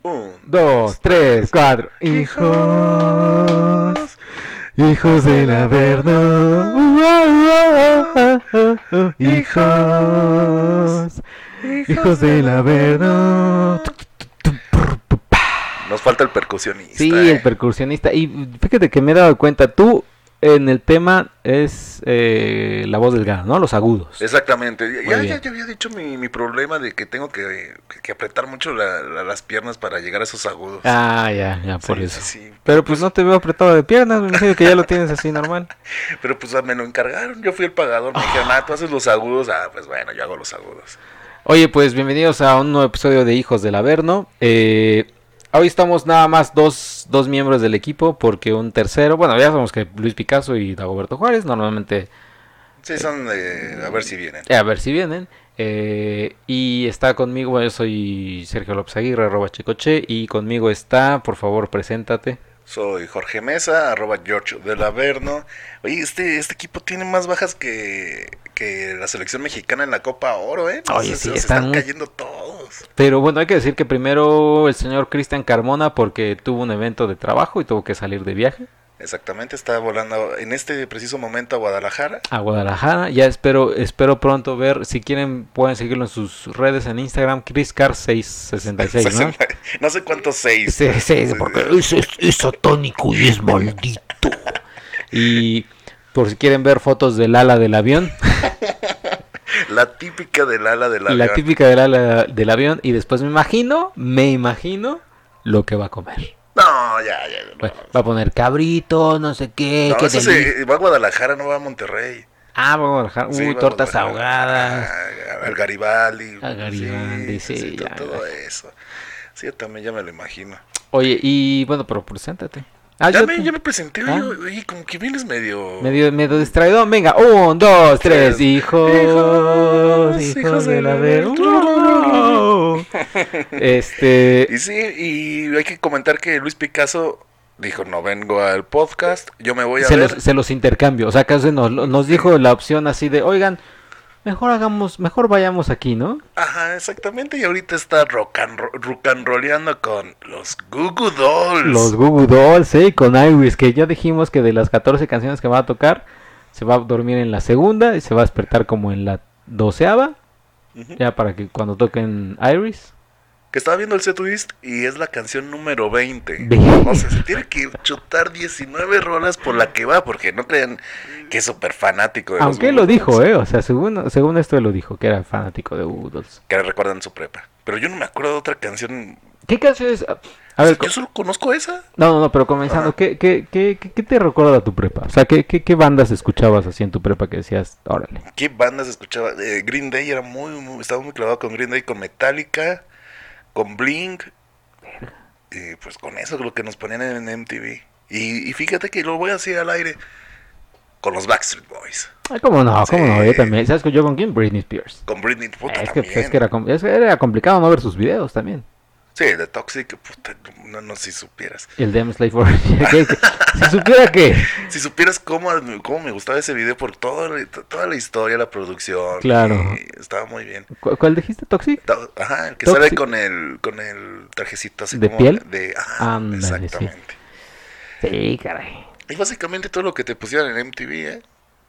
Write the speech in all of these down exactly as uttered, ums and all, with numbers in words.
Un, dos, tres, cuatro. Hijos, hijos del Averno. Hijos, hijos del Averno. Nos falta el percusionista. Sí, eh. el percusionista. Y fíjate que me he dado cuenta, tú en el tema es eh, la voz delgada, ¿no? Los agudos. Exactamente. Ya, Muy ya, bien. ya había dicho mi, mi problema de que tengo que, que apretar mucho la- la- las piernas para llegar a esos agudos. Ah, ya, ya, por Sí, eso. sí, sí. Pero pues no te veo apretado de piernas, me imagino que ya lo tienes así normal. Pero pues ah, me lo encargaron, yo fui el pagador, me dijeron, ah, tú haces los agudos, ah, pues bueno, yo hago los agudos. Oye, pues bienvenidos a un nuevo episodio de Hijos del Averno. Eh, hoy estamos nada más dos, dos miembros del equipo porque un tercero, bueno, ya sabemos que Luis Picasso y Dagoberto Juárez normalmente, Sí, son de, a ver si vienen. eh, a ver si vienen. Eh, y está conmigo, bueno, yo soy Sergio López Aguirre, arroba Chicoche, y conmigo está, por favor, preséntate. Soy Jorge Mesa, arroba George del Averno. Oye, este, este equipo tiene más bajas que, que la selección mexicana en la Copa Oro, ¿eh? Oye, Se- sí, se están están muy- cayendo todos. Pero bueno, hay que decir que primero el señor Cristian Carmona porque tuvo un evento de trabajo y tuvo que salir de viaje Exactamente, está volando en este preciso momento a Guadalajara. a Guadalajara. Ya espero espero pronto ver, si quieren pueden seguirlo en sus redes en Instagram, ChrisCar seiscientos sesenta y seis, ¿no? No sé cuántos seis. Sí, sí, porque es, es- es satánico y es maldito. Y por si quieren ver fotos del ala del avión, La típica del ala del avión. la típica del ala del avión, y después me imagino, me imagino lo que va a comer. No, ya, ya. No, Va va a poner cabrito, no sé qué, no qué eso delicia. se, va a Guadalajara, no va a Monterrey. Ah, vamos a dejar, Sí, uy, va a tortas Guadalajara. ahogadas. Ah, al Garibaldi. Al Garibaldi, sí, to- ya, todo ya. eso. Sí, yo también ya me lo imagino. Oye, y bueno, pero preséntate. Ah, ya, yo me, te- ya me presenté, Ah. oye, oye, como que vienes medio... medio, medio distraído. Venga, un, dos, tres, Tres. hijos, Hijos, hijos, hijos de de la la ver. ver- Este, Y sí, y hay que comentar que Luis Picasso dijo, no vengo al podcast, yo me voy a se ver... los, se los intercambio. O sea, casi nos, nos dijo la opción así de, oigan, mejor hagamos, mejor vayamos aquí, ¿no? Ajá, exactamente, y ahorita está rock and, ro- rock and rolleando con los Goo Goo Dolls. Los Goo Goo Dolls, ¿eh? Con Iris, que ya dijimos que de las catorce canciones que va a tocar, se va a dormir en la segunda y se va a despertar como en la doceava, Ujú. ya para que cuando toquen Iris. Que estaba viendo el setlist y es la canción número veinte. Ve. O sea, se tiene que chutar diecinueve rolas por la que va, porque no crean que es súper fanático de los Aunque él Goo lo Goo dijo, Dolls. ¿eh? O sea, según, según esto él lo dijo, que era fanático de Goo Goo Dolls. Que recuerdan su prepa. Pero yo no me acuerdo de otra canción. ¿Qué canciones? A ver, co- Yo solo conozco esa. no, no, no, pero comenzando, Ajá. ¿qué, qué, qué, qué, qué te recuerda tu prepa? O sea, ¿qué, qué, qué bandas escuchabas así en tu prepa que decías, órale? ¿Qué bandas escuchaba? Eh, Green Day era muy, muy, estaba muy clavado con Green Day, con Metallica, con Blink. Y pues con eso es lo que nos ponían en M T V. Y, y fíjate que lo voy a decir al aire. Con los Backstreet Boys. Ay, ¿cómo no? ¿Cómo Sí. no? Yo también. ¿Sabes que yo con quién? Britney Spears. Con Britney, puta, Es que, también. es, que era, com- es que era complicado no ver sus videos también. Sí, de Toxic, puta, no, no, si supieras. Y el Dem Slave for... ¿Qué- qué? Si supiera que... Si supieras cómo, cómo me gustaba ese video por todo, toda la historia, la producción. Claro. y estaba muy bien. ¿Cu- ¿Cuál dijiste, Toxic? To- Ajá, el que Toxic. sale con el, con el trajecito así ¿De como piel? de, ajá, Ándale, sí. exactamente. Sí, caray. Y básicamente todo lo que te pusieron en M T V, ¿eh?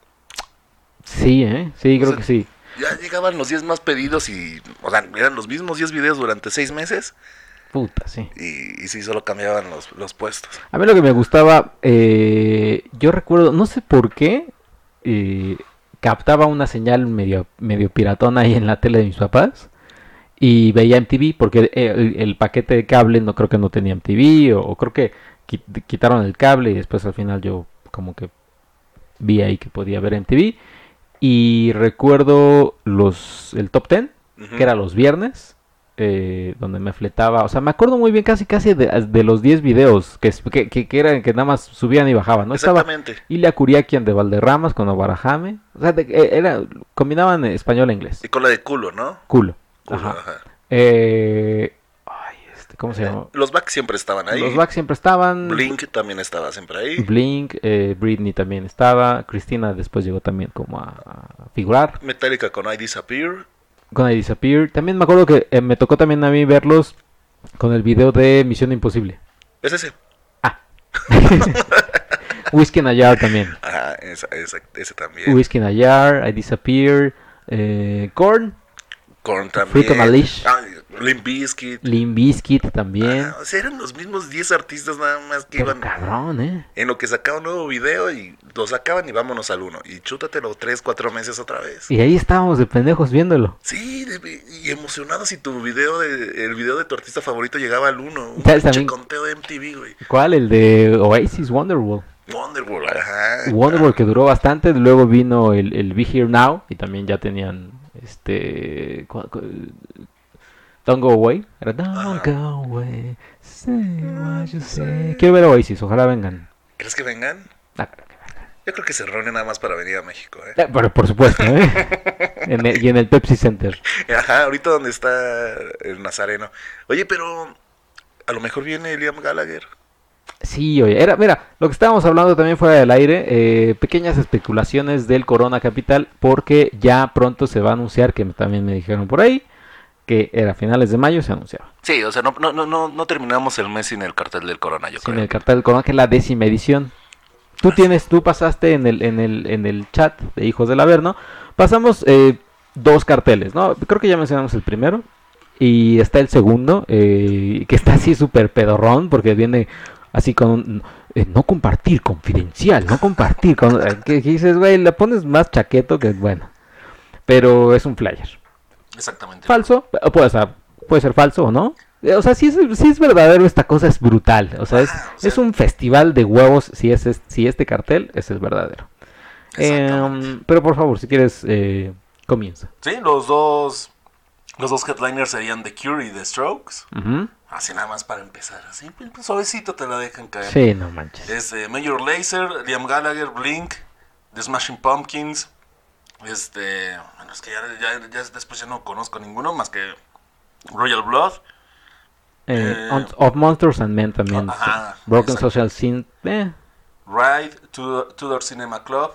Sí, ¿eh? Sí, O creo sea, que sí. Ya llegaban los diez más pedidos y, o sea, eran los mismos diez videos durante seis meses Puta, sí. y, y sí, solo cambiaban los, los puestos. A mí lo que me gustaba, eh, yo recuerdo, no sé por qué, eh, captaba una señal medio, medio piratona ahí en la tele de mis papás y veía M T V porque el, el paquete de cable no creo que no tenía M T V o, o creo que qui- quitaron el cable y después al final yo como que vi ahí que podía ver M T V y recuerdo los el top ten Ujú. que era los viernes, eh, donde me fletaba, o sea, me acuerdo muy bien casi casi de, de los diez videos que, que, que, que eran que nada más subían y bajaban, ¿no? Estaba Exactamente. Ilia Curiaquian de Valderramas con Obarajame, o sea, de- eh, era, combinaban español e inglés, Y con la de culo, ¿no? culo, Culo, ajá. ajá. Eh, ay, este, ¿cómo se llama? Los Backs siempre estaban ahí. Los Backs siempre estaban, Blink también estaba siempre ahí. Blink, eh, Britney también estaba, Cristina después llegó también como a, a figurar, Metallica con I Disappear. con I Disappear. También me acuerdo que eh, me tocó también a mí verlos Con el video de Misión Imposible. Es ese. Ah. Whiskey in a Jar también. Ah, esa, esa, ese también. Whiskey in a Jar, I Disappear, eh, Korn, Korn también. Freak on a Leash. Ah, Limp Bizkit. Limp Bizkit también. Ah, o sea, eran los mismos diez artistas nada más que Pero iban cabrón, ¿eh? en lo que sacaban un nuevo video y lo sacaban y vámonos al uno. Y chútatelo tres, cuatro meses otra vez. Y ahí estábamos de pendejos viéndolo. Sí, de- y emocionados si tu video de, el video de tu artista favorito llegaba al uno. Un ¿Sabes pinche también? conteo de M T V, güey. ¿Cuál? El de Oasis, Wonderwall. Wonderwall, ajá. Wonderwall que duró bastante. Luego vino el, el Be Here Now. Y también ya tenían este. cu- cu- Don't Go Away. Era Don't Ajá. Go Away. Say what you say. Quiero ver Oasis, ojalá vengan. ¿Crees que vengan? Ah, Yo creo que se reúnen nada más para venir a México, ¿eh? eh, pero por supuesto, ¿eh? En el- y en el Pepsi Center. Ajá, ahorita donde está el Nazareno. Oye, pero a lo mejor viene Liam Gallagher. Sí, oye, era, mira, lo que estábamos hablando también fuera del aire, eh, pequeñas especulaciones del Corona Capital, porque ya pronto se va a anunciar, que también me dijeron por ahí, que era a finales de mayo se anunciaba. Sí, o sea, no, no, no, no, no terminamos el mes sin el cartel del Corona, yo Sin creo. el cartel del Corona, que es la décima edición. Tú tienes, tú pasaste en el, en el, en el chat de Hijos del Averno, pasamos eh, dos carteles, ¿no? Creo que ya mencionamos el primero, y está el segundo, eh, que está así súper pedorrón, porque viene así con un, eh, no compartir, confidencial, no compartir, con, eh, que, que dices, güey, le pones más chaqueto que bueno, pero es un flyer. Exactamente. Falso, o puede ser, puede ser falso o no. Eh, O sea, si es, si es verdadero, esta cosa es brutal. O sea, es, Ajá, o sea- es un festival de huevos si, es, es- si este cartel ese es verdadero. Exactamente. Em, pero por favor, si quieres, eh, comienza. Sí, los dos, los dos headliners serían The Cure y The Strokes. Ujú. Así nada más para empezar, así, pues, suavecito te la dejan caer. Sí, no manches. Es eh, Major Lazer, Liam Gallagher, Blink, The Smashing Pumpkins. Este, bueno, es que ya, ya- ya después ya no conozco ninguno más que Royal Blood. Eh, eh, On- of Monsters and Men también. Ajá, Broken exacto. Social Scene. Eh, Ride, Tudor, Tudor Cinema Club.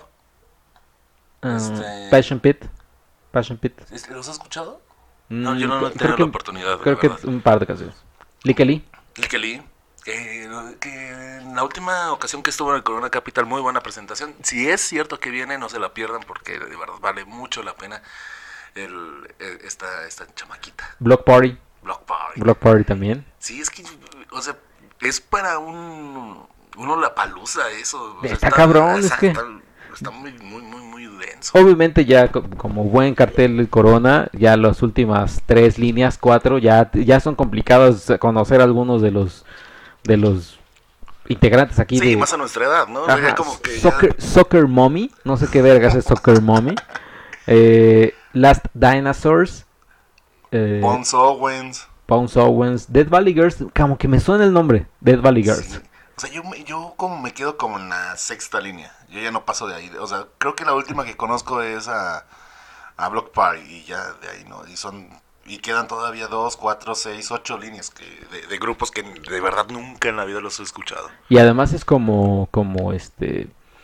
um, Este- Passion Pit. Passion Pit. ¿Este- ¿Los has escuchado? No, Mm, yo no, no he creo tenido que- la oportunidad. Creo la que verdad. un par de canciones. Lick Lee. Lick Lee, que, que en la última ocasión que estuvo en el Corona Capital, muy buena presentación. Si es cierto que viene, no se la pierdan porque de verdad vale mucho la pena el, el- esta, esta chamaquita. Block Party. Block Party. Block Party también. Sí, es que, o sea, es para un uno la palusa eso. O sea, Está cabrón, o sea, es que- Está, está muy, muy, muy, muy denso. Obviamente ya co- como buen cartel del Corona, ya las últimas tres líneas, cuatro, ya, ya son complicados conocer algunos de los de los integrantes aquí Sí, de más a nuestra edad, ¿no? Ajá, Ya como que ya- Soccer, Soccer Mommy, no sé qué vergas es Soccer Mommy. Eh, Last Dinosaurs, eh, Bones Owens. Bones Owens, Dead Valley Girls, como que me suena el nombre, Dead Valley Girls. Sí. O sea, yo, me- yo como me quedo como en la sexta línea. Yo ya no paso de ahí. O sea, creo que la última que conozco es a, a Block Party. Y ya de ahí no. Y son y quedan todavía dos, cuatro, seis, ocho líneas que de, de grupos que de verdad nunca en la vida los he escuchado. Y además es como, como este,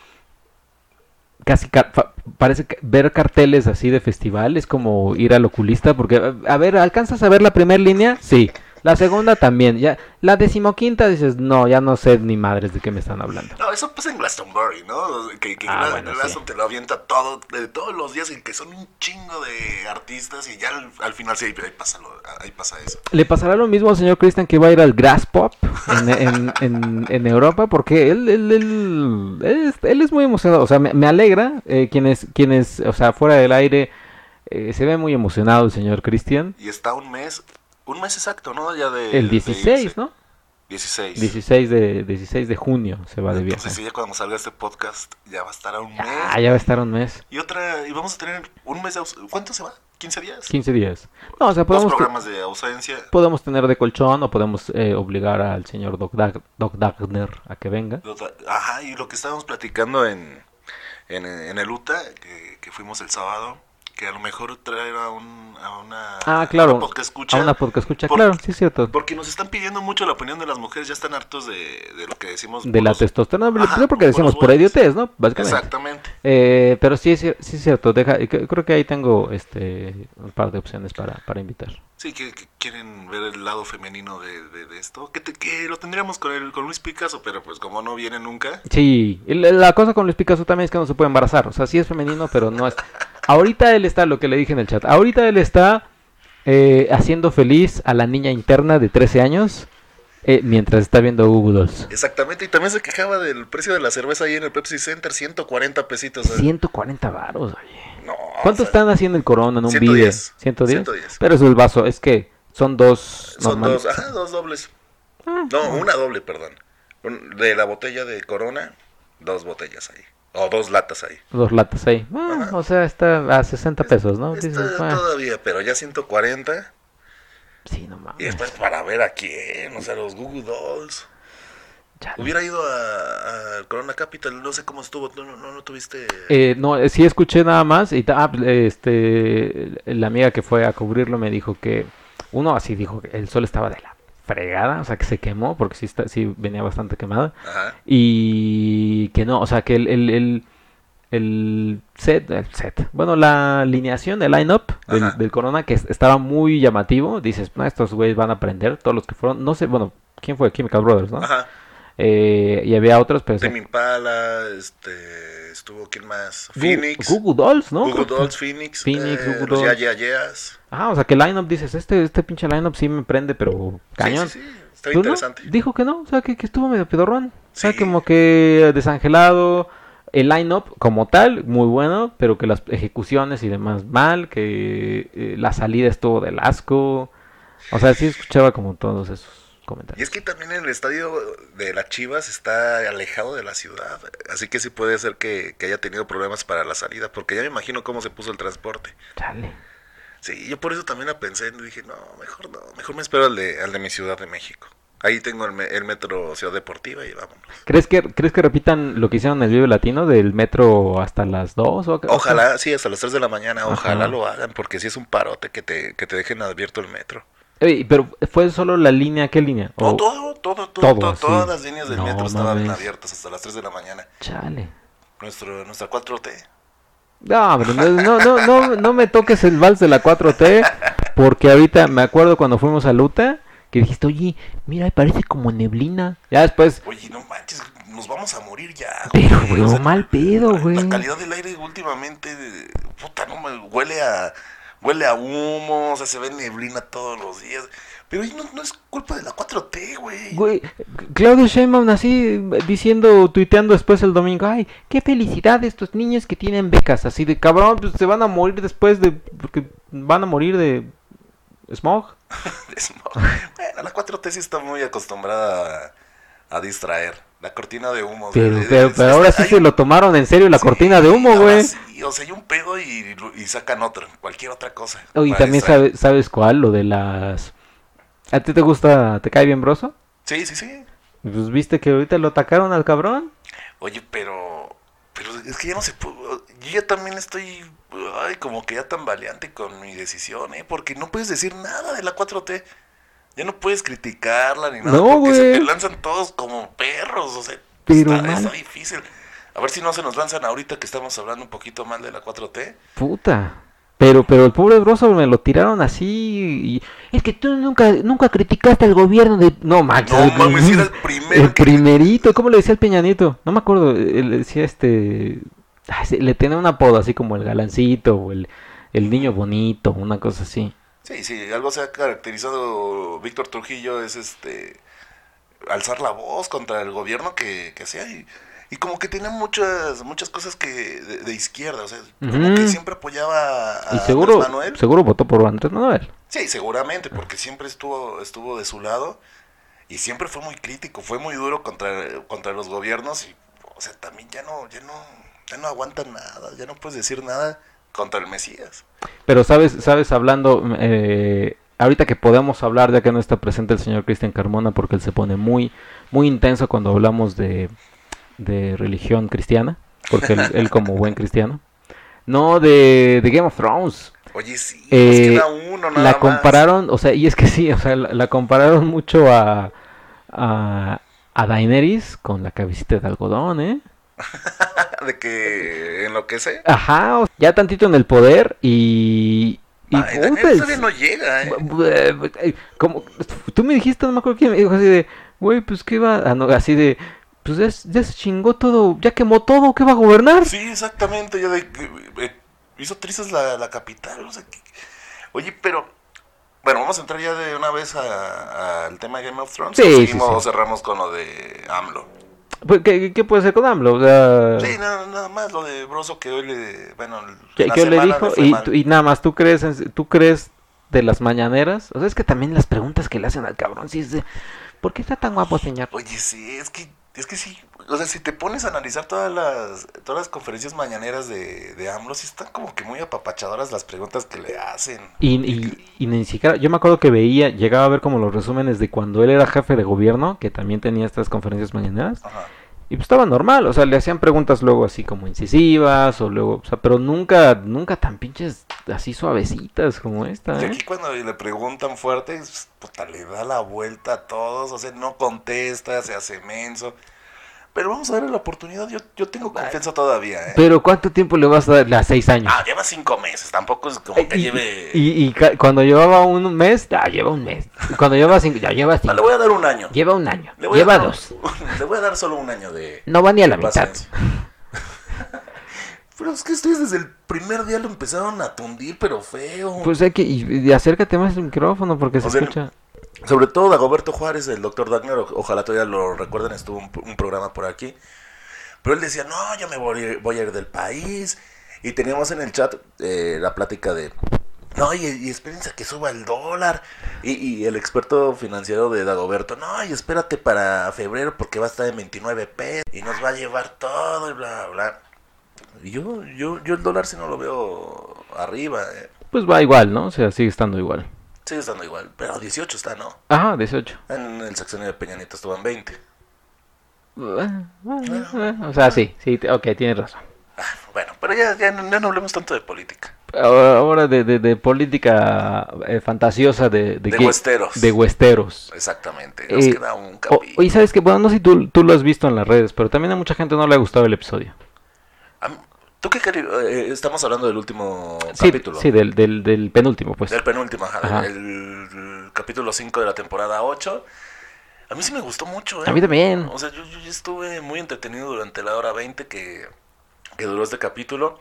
casi ca- fa- parece que ver carteles así de festival es como ir al oculista porque, a a ver, ¿alcanzas a ver la primera línea? Sí. La segunda también. Ya, la decimoquinta dices, no, ya no sé ni madres de qué me están hablando. No, eso pasa en Glastonbury, ¿no? Que, que Ah, Gla- bueno, Glaston sí. te lo avienta todo, de todos los días y que son un chingo de artistas y ya al, al final sí, ahí pasa, lo- ahí pasa eso. ¿Le pasará lo mismo al señor Christian que va a ir al Grass Pop en, en, en, en Europa? Porque él, él, él, él es, él es muy emocionado. O sea, me, me alegra. Eh, quienes, quienes, o sea, fuera del aire, eh, se ve muy emocionado el señor Christian. Y está un mes, un mes exacto, ¿no? Ya de, El de dieciséis, irse. ¿no? dieciséis. dieciséis de, dieciséis de junio se va de viaje. Entonces, sí, ya cuando salga este podcast, ya va a estar a un mes. Ah, ya va a estar un mes. Y otra, y vamos a tener un mes de aus- ¿cuánto se va? ¿quince días? quince días. No, o sea, Dos podemos, programas de ausencia. podemos tener de colchón o podemos eh, obligar al señor Doc, Dag- Doc Dagner a que venga. Ajá, y lo que estábamos platicando en, en, en el U T A, que, que fuimos el sábado, que a lo mejor traer a, un, a una, ah, claro, a una podcast escucha. A una podcast escucha, por, claro, sí es cierto. Porque nos están pidiendo mucho la opinión de las mujeres, ya están hartos de, de lo que decimos. De la los, testosterona, ajá, porque decimos por idiotez, ¿no? Básicamente. Exactamente. Eh, pero sí es, sí es cierto, deja, creo que ahí tengo este un par de opciones para, para invitar. Sí, que, que quieren ver el lado femenino de, de, de esto. Que, te, que lo tendríamos con el con Luis Picasso, pero pues como no viene nunca. Sí, la cosa con Luis Picasso también es que no se puede embarazar. O sea, sí es femenino, pero no es. Ahorita él está, lo que le dije en el chat, ahorita él está eh, haciendo feliz a la niña interna de trece años eh, mientras está viendo Google Dolls. Exactamente, y también se quejaba del precio de la cerveza ahí en el Pepsi Center, ciento cuarenta pesitos. ¿eh? ciento cuarenta varos, oye. No, ¿Cuánto o sea, están haciendo el Corona en un ciento diez. video? ¿ciento diez? ciento diez. Pero es el vaso, es que son dos Son normales. dos, ajá, dos dobles. Ah, no, ah. una doble, perdón. De la botella de Corona, dos botellas ahí. O dos latas ahí. Dos latas ahí. Ah, o sea, está a sesenta pesos, ¿no? Está Dices, ah. todavía, pero ya ciento cuarenta. Sí, no mames. Y después para ver a quién, o sea, los Google Dolls. Chale. Hubiera ido a, a Corona Capital, no sé cómo estuvo, no, no, no tuviste... Eh, no, sí escuché nada más, y ah, este, la amiga que fue a cubrirlo me dijo que, uno así dijo que el sol estaba de la fregada, o sea que se quemó, porque sí, está, sí venía bastante quemada, ajá, y que no, o sea que el, el, el, el set, el set, bueno, la alineación, el line-up del, del Corona, que estaba muy llamativo, dices, no, estos güeyes van a aprender, todos los que fueron, no sé, bueno, ¿quién fue? Chemical Brothers, ¿no? Ajá. Eh, y había otros, pero... Tame Impala, este, estuvo, ¿quién más? Phoenix. Google Dolls, ¿no? Google Dolls, Phoenix. Phoenix, eh, Google los Dolls. Ya, ya, Yeahs. Ah, o sea que el line-up dices, este, este pinche line-up sí me prende, pero cañón. Sí, sí, sí, está pero interesante. No, dijo que no, o sea que, que estuvo medio pedorrón. Sí. O sea, como que desangelado. El line-up como tal, muy bueno, pero que las ejecuciones y demás mal, que eh, la salida estuvo del asco. O sea, sí escuchaba como todos esos comentarios. Y es que también el estadio de las Chivas está alejado de la ciudad, así que sí puede ser que, que haya tenido problemas para la salida, porque ya me imagino cómo se puso el transporte. Chale. Sí, yo por eso también la pensé, y dije, no, mejor no, mejor me espero al de, al de mi Ciudad de México. Ahí tengo el, me, el metro Ciudad Deportiva y vámonos. ¿Crees que crees que repitan lo que hicieron en el Vive Latino del metro hasta las dos? O, ojalá, o sí, hasta las tres de la mañana, Ajá. Ojalá lo hagan, porque sí es un parote que te, que te dejen abierto el metro. Ey, pero ¿fue solo la línea? ¿Qué línea? No, O... todo, todo, todo, todo todo así. todas las líneas del No, metro estaban mames. abiertas hasta las tres de la mañana. Chale. Nuestro, nuestra cuatro T. No, pero no, no, no, no, no me toques el vals de la cuatro T, porque ahorita me acuerdo cuando fuimos a Luta, que dijiste, oye, mira, parece como neblina. Ya después... Oye, no manches, nos vamos a morir ya. Pero, güey, güey, o sea, mal pedo, la- güey. La calidad del aire últimamente, puta, no me huele a huele a humo, o sea, se ve neblina todos los días. Pero ahí no, no es culpa de la cuatro T, güey. Güey, Claudio Sheinbaum así diciendo, tuiteando después el domingo, ay, qué felicidad de estos niños que tienen becas, así de cabrón, pues se van a morir después de, porque van a morir de smog. Bueno, la cuatro T sí está muy acostumbrada a, a distraer. La cortina de humo. Pero, de- de- pero, de- pero de- ahora sí hay se un- lo tomaron en serio la sí, cortina de humo, ahora güey. sí, o sea, hay un pedo y, y sacan otro, cualquier otra cosa. Y para también distraer. sabe- sabes cuál, lo de las... ¿A ti te gusta, te cae bien Broso? Sí, sí, sí. Pues viste que ahorita lo atacaron al cabrón. Oye, pero, pero es que ya no se pudo. Yo ya también estoy, ay, como que ya tan valiente con mi decisión, ¿eh? Porque no puedes decir nada de la cuatro T. Ya no puedes criticarla ni nada. No, porque se güey. te lanzan todos como perros, o sea, Pero está, mal. está difícil. A ver si no se nos lanzan ahorita que estamos hablando un poquito mal de la cuatro T. Puta. Pero, pero el pobre Broso me lo tiraron así y... Es que tú nunca, nunca criticaste al gobierno de... No, Max. No mames, era el primero El que- primerito, ¿cómo le decía el Peñanito? No me acuerdo, él le decía este... ay, sí, le tenía un apodo así como el galancito o el, el niño bonito, una cosa así. Sí, sí, algo se ha caracterizado Víctor Trujillo es este alzar la voz contra el gobierno que, que hacía y, y como que tenía muchas muchas cosas que de, de izquierda, o sea, como Ujú. que siempre apoyaba a Y seguro, Andrés Manuel. seguro votó por Andrés Manuel. Sí, seguramente, porque siempre estuvo estuvo de su lado y siempre fue muy crítico, fue muy duro contra contra los gobiernos y o sea, también ya no ya no ya no aguanta nada, ya no puedes decir nada contra el Mesías. Pero sabes, sabes, hablando, eh, ahorita que podemos hablar, ya que no está presente el señor Cristian Carmona, porque él se pone muy, muy intenso cuando hablamos de, de religión cristiana, porque él, él como buen cristiano. No, de, de Game of Thrones. Oye, sí, Eh, nos queda uno nada la más. compararon, o sea, y es que sí, o sea, la, la compararon mucho a, a, a Daenerys con la cabecita de algodón, ¿eh? De que enloquece. Ajá, o- ya tantito en el poder y... Y Ay, puta, Daniel es- todavía no llega, ¿eh? bu- bu- eh, como tú me dijiste, no me acuerdo quién me dijo así de, güey, pues qué va, ah, no, así de, pues ya, ya se chingó todo, ya quemó todo, ¿qué va a gobernar? Sí, exactamente. Ya de, eh, hizo trizas la, la capital. O sea, que- oye, pero. Bueno, vamos a entrar ya de una vez a- al tema de Game of Thrones. Sí, ¿O sí, seguimos sí. o cerramos con lo de AMLO? Pues, ¿Qué, qué puede ser con AMLO? O sea, Sí, nada, nada más lo de Broso que hoy le. Bueno, ¿qué, en la qué le semana dijo? fue Y, mal. tú- y nada más, ¿tú crees, en- tú crees de las mañaneras? O sea, es que también las preguntas que le hacen al cabrón, sí es de, ¿por qué está tan guapo, señor? Oye, sí, es que, es que sí, o sea, si te pones a analizar todas las, todas las conferencias mañaneras de, de AMLO, sí están como que muy apapachadoras las preguntas que le hacen. Y, y, y ni siquiera, yo me acuerdo que veía, llegaba a ver como los resúmenes de cuando él era jefe de gobierno, que también tenía estas conferencias mañaneras, Ajá. y pues estaba normal, o sea, le hacían preguntas luego así como incisivas, o luego, o sea, pero nunca, nunca tan pinches así suavecitas como esta, Y ¿eh? aquí cuando le preguntan fuerte, pues, puta, le da la vuelta a todos, o sea, no contesta, se hace menso. Pero vamos a darle la oportunidad, yo, yo tengo confianza todavía, ¿eh? Pero ¿cuánto tiempo le vas a dar? Las seis años. Ah, lleva cinco meses, tampoco es como que y, lleve... y, y ca- cuando llevaba un mes, ya lleva un mes. Cuando lleva cinco, ya lleva No, cinco. le voy a dar un año. Lleva un año. Le voy a Lleva dar- dos. Le voy a dar solo un año de... No va ni a la de mitad. paciencia. Pero es que ustedes desde el primer día lo empezaron a tundir, pero feo. Pues hay que, y, y acércate más al micrófono porque se O sea, escucha. Sobre todo Dagoberto Juárez, el doctor Wagner, o- ojalá todavía lo recuerden, estuvo un, un programa por aquí. Pero él decía, no, yo me voy a ir, voy a ir del país. Y teníamos en el chat eh, la plática de, no, y, y espérense a que suba el dólar. Y, y el experto financiero de Dagoberto, no, y espérate para febrero porque va a estar en veintinueve pesos y nos va a llevar todo y bla, bla. Y yo, yo, yo el dólar si no lo veo arriba, eh. Pues va igual, ¿no? O sea, sigue estando igual. Sigue estando igual, pero dieciocho está, ¿no? Ajá, dieciocho. En el sexenio de Peña Nieto estuvo en veinte. O sea, sí, sí, te- ok, tienes razón. Ah, bueno, pero ya, ya, no, ya no hablemos tanto de política. Ahora, ahora de, de, de política eh, fantasiosa de... De que- huesteros. De huesteros. Exactamente, nos Eh, queda un O- capítulo. y sabes que, bueno, no sé si tú, tú lo has visto en las redes, pero también a mucha gente no le ha gustado el episodio. ¿Tú qué querías? Eh, estamos hablando del último Sí, capítulo. sí, del, del, del penúltimo, pues. Del penúltimo, ajá, Ajá. El, el capítulo cinco de la temporada ocho. A mí sí me gustó mucho, ¿eh? A mí también. O sea, yo, yo, yo estuve muy entretenido durante la hora veinte que, que duró este capítulo.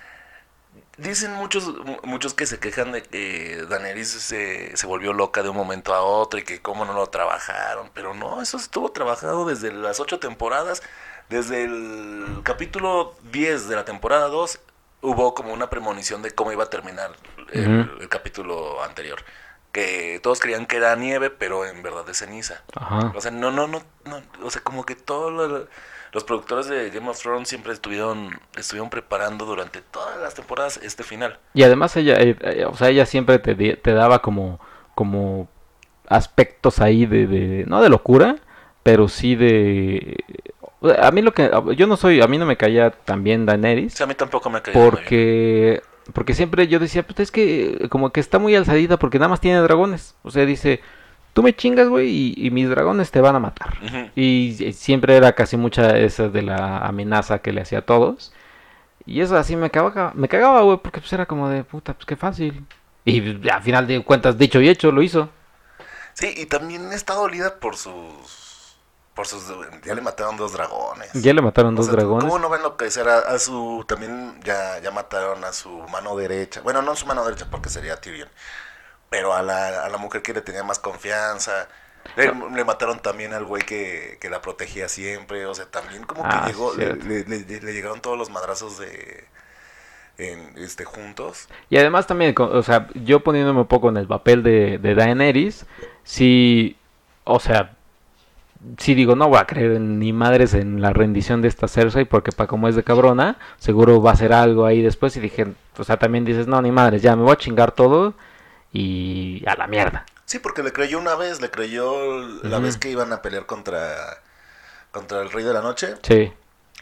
Dicen muchos muchos que se quejan de que Daenerys se, se volvió loca de un momento a otro y que cómo no lo trabajaron. Pero no, eso estuvo trabajado desde las ocho temporadas. Desde el capítulo diez de la temporada dos hubo como una premonición de cómo iba a terminar el, Ujú. el capítulo anterior. Que todos creían que era nieve, pero en verdad es ceniza. Ajá. O sea, no, no, no, no, o sea, como que todos los, los productores de Game of Thrones siempre estuvieron, estuvieron preparando durante todas las temporadas este final. Y además ella, eh, eh, o sea, ella siempre te, di- te daba como, como aspectos ahí de, de, no de locura, pero sí de... A mí lo que, yo no soy, a mí no me caía tan bien O Daenerys, sea, a mí tampoco me ha caído muy bien. porque, porque siempre yo decía, pues es que como que está muy alzadita porque nada más tiene dragones. O sea, dice, tú me chingas, güey, y, y mis dragones te van a matar. Ujú. Y eh, siempre era casi mucha esa de la amenaza que le hacía a todos. Y eso así me cagaba, me cagaba, güey, porque pues era como de puta, pues qué fácil. Y pues, al final de cuentas, dicho y hecho, lo hizo. Sí, y también está dolida por sus... Por sus... Ya le mataron dos dragones. Ya le mataron O dos sea, dragones. ¿cómo no ven lo que será a su... También ya, ya mataron a su mano derecha. Bueno, no a su mano derecha porque sería Tyrion. Pero a la, a la mujer que le tenía más confianza. Le, le mataron también al güey que, que la protegía siempre. O sea, también como que Ah, llegó... sí, Le, cierto. le- le- le llegaron todos los madrazos de... En, este, juntos. Y además también, co- o sea, yo poniéndome un poco en el papel de, de Daenerys, sí, o sea, sí digo, no voy a creer en- ni madres en la rendición de esta Cersei, porque para como es de cabrona, seguro va a hacer algo ahí después. Y dije, o sea, también dices, no, ni madres, ya me voy a chingar todo y a la mierda. Sí, porque le creyó una vez. Le creyó la Ujú. vez que iban a pelear contra... Contra el Rey de la Noche. Sí,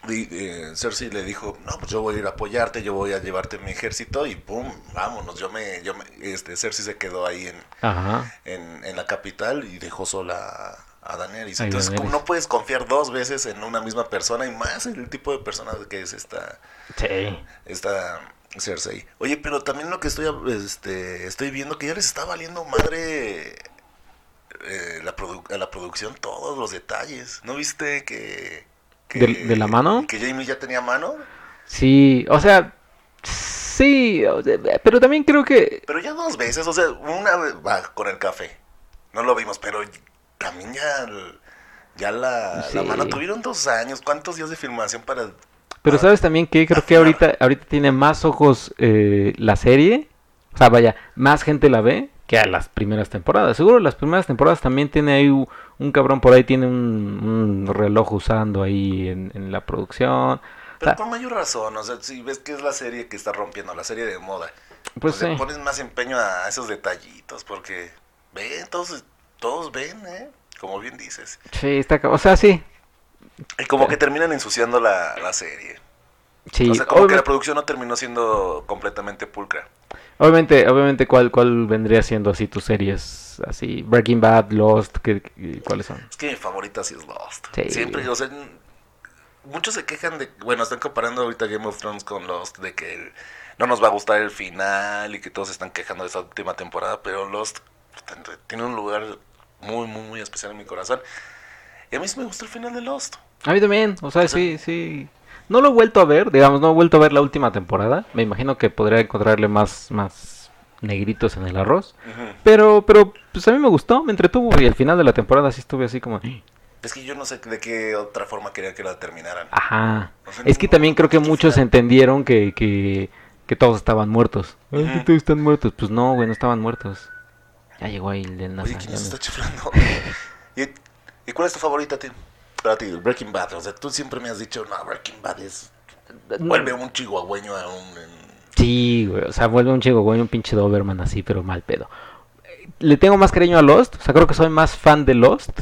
Y, eh, Cersei le dijo, no, pues yo voy a ir a apoyarte, yo voy a llevarte mi ejército y pum, vámonos. Yo me, yo me, este, Cersei se quedó ahí en, Ajá. en, en la capital y dejó sola a, a Daenerys. Ay, Entonces, Daenerys. como no puedes confiar dos veces en una misma persona y más en el tipo de persona que es esta, Sí. esta Cersei. Oye, pero también lo que estoy, este, estoy viendo que ya les está valiendo madre eh, la, produ- a la producción todos los detalles. ¿No viste que... que ¿De, de la mano? que Jamie ya tenía mano? Sí, o sea, sí, o sea, pero también creo que... Pero ya dos veces, o sea, una vez va con el café. No lo vimos, pero también ya, ya la, Sí. la mano tuvieron dos años. ¿Cuántos días de filmación para...? Pero para sabes también que creo que afinar? ahorita, ahorita tiene más ojos eh, la serie. O sea, vaya, más gente la ve que a las primeras temporadas. Seguro las primeras temporadas también tiene ahí un, un cabrón por ahí, tiene un, un reloj usando ahí en, en la producción. O Pero sea, con mayor razón, o sea, si ves que es la serie que está rompiendo, la serie de moda, pues pues le sí. pones más empeño a esos detallitos, porque ven, todos, todos ven, ¿eh? Como bien dices. Sí, está... ca- O sea, sí. Y como que terminan ensuciando la, la serie. Sí, O sea, como que obvi- la producción no terminó siendo completamente pulcra. obviamente, obviamente, ¿cuál, cuál vendría siendo así tus series? Así, Breaking Bad, Lost, ¿qué, qué- ¿cuáles son? Es que mi favorita sí es Lost. Sí. Siempre, o sea, muchos se quejan de, bueno, están comparando ahorita Game of Thrones con Lost, de que el- no nos va a gustar el final y que todos se están quejando de esa última temporada, pero Lost puta, tiene un lugar muy, muy, muy especial en mi corazón. Y a mí sí me gustó el final de Lost. A mí también, o sea, O sea, sí, sí. No lo he vuelto a ver, digamos, no he vuelto a ver la última temporada. Me imagino que podría encontrarle más, más negritos en el arroz. Ujú. Pero, pero, pues a mí me gustó, me entretuvo. Y al final de la temporada sí estuve así como... Es que yo no sé de qué otra forma quería que la terminaran. Ajá. O sea, Es que no- también creo que no está muchos final. entendieron que, que, que todos estaban muertos. Ay, que Ujú. todos están muertos. Pues no, güey, no estaban muertos. Ya llegó ahí el de NASA. Oye, ¿quién ya nos no- está chiflando? ¿Y, ¿Y cuál es tu favorita, Tim? Para ti, Breaking Bad. O sea, tú siempre me has dicho, no, Breaking Bad es... Vuelve un chihuahueño a un... en- Sí, güey, o sea, vuelve un chico, güey, un pinche Doberman así, pero mal pedo. Le tengo más cariño a Lost, o sea, creo que soy más fan de Lost,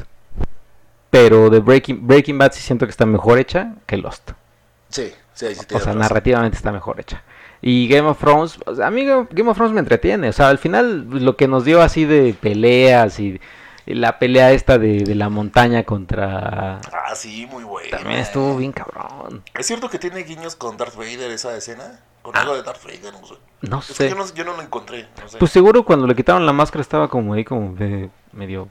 pero de Breaking, Breaking Bad sí siento que está mejor hecha que Lost. Sí, sí, ahí sí O tienes sea, razón. narrativamente está mejor hecha. Y Game of Thrones, o sea, a mí Game Game of Thrones me entretiene, o sea, al final lo que nos dio así de peleas y, y la pelea esta de, de la montaña contra... Ah, sí, muy buena. También estuvo bien cabrón. ¿Es cierto que tiene guiños con Darth Vader esa escena? ¿Con Ah. algo de Darth Vader? No sé. No Es que sé. yo no, yo no lo encontré. No sé. Pues seguro cuando le quitaron la máscara estaba como ahí como de medio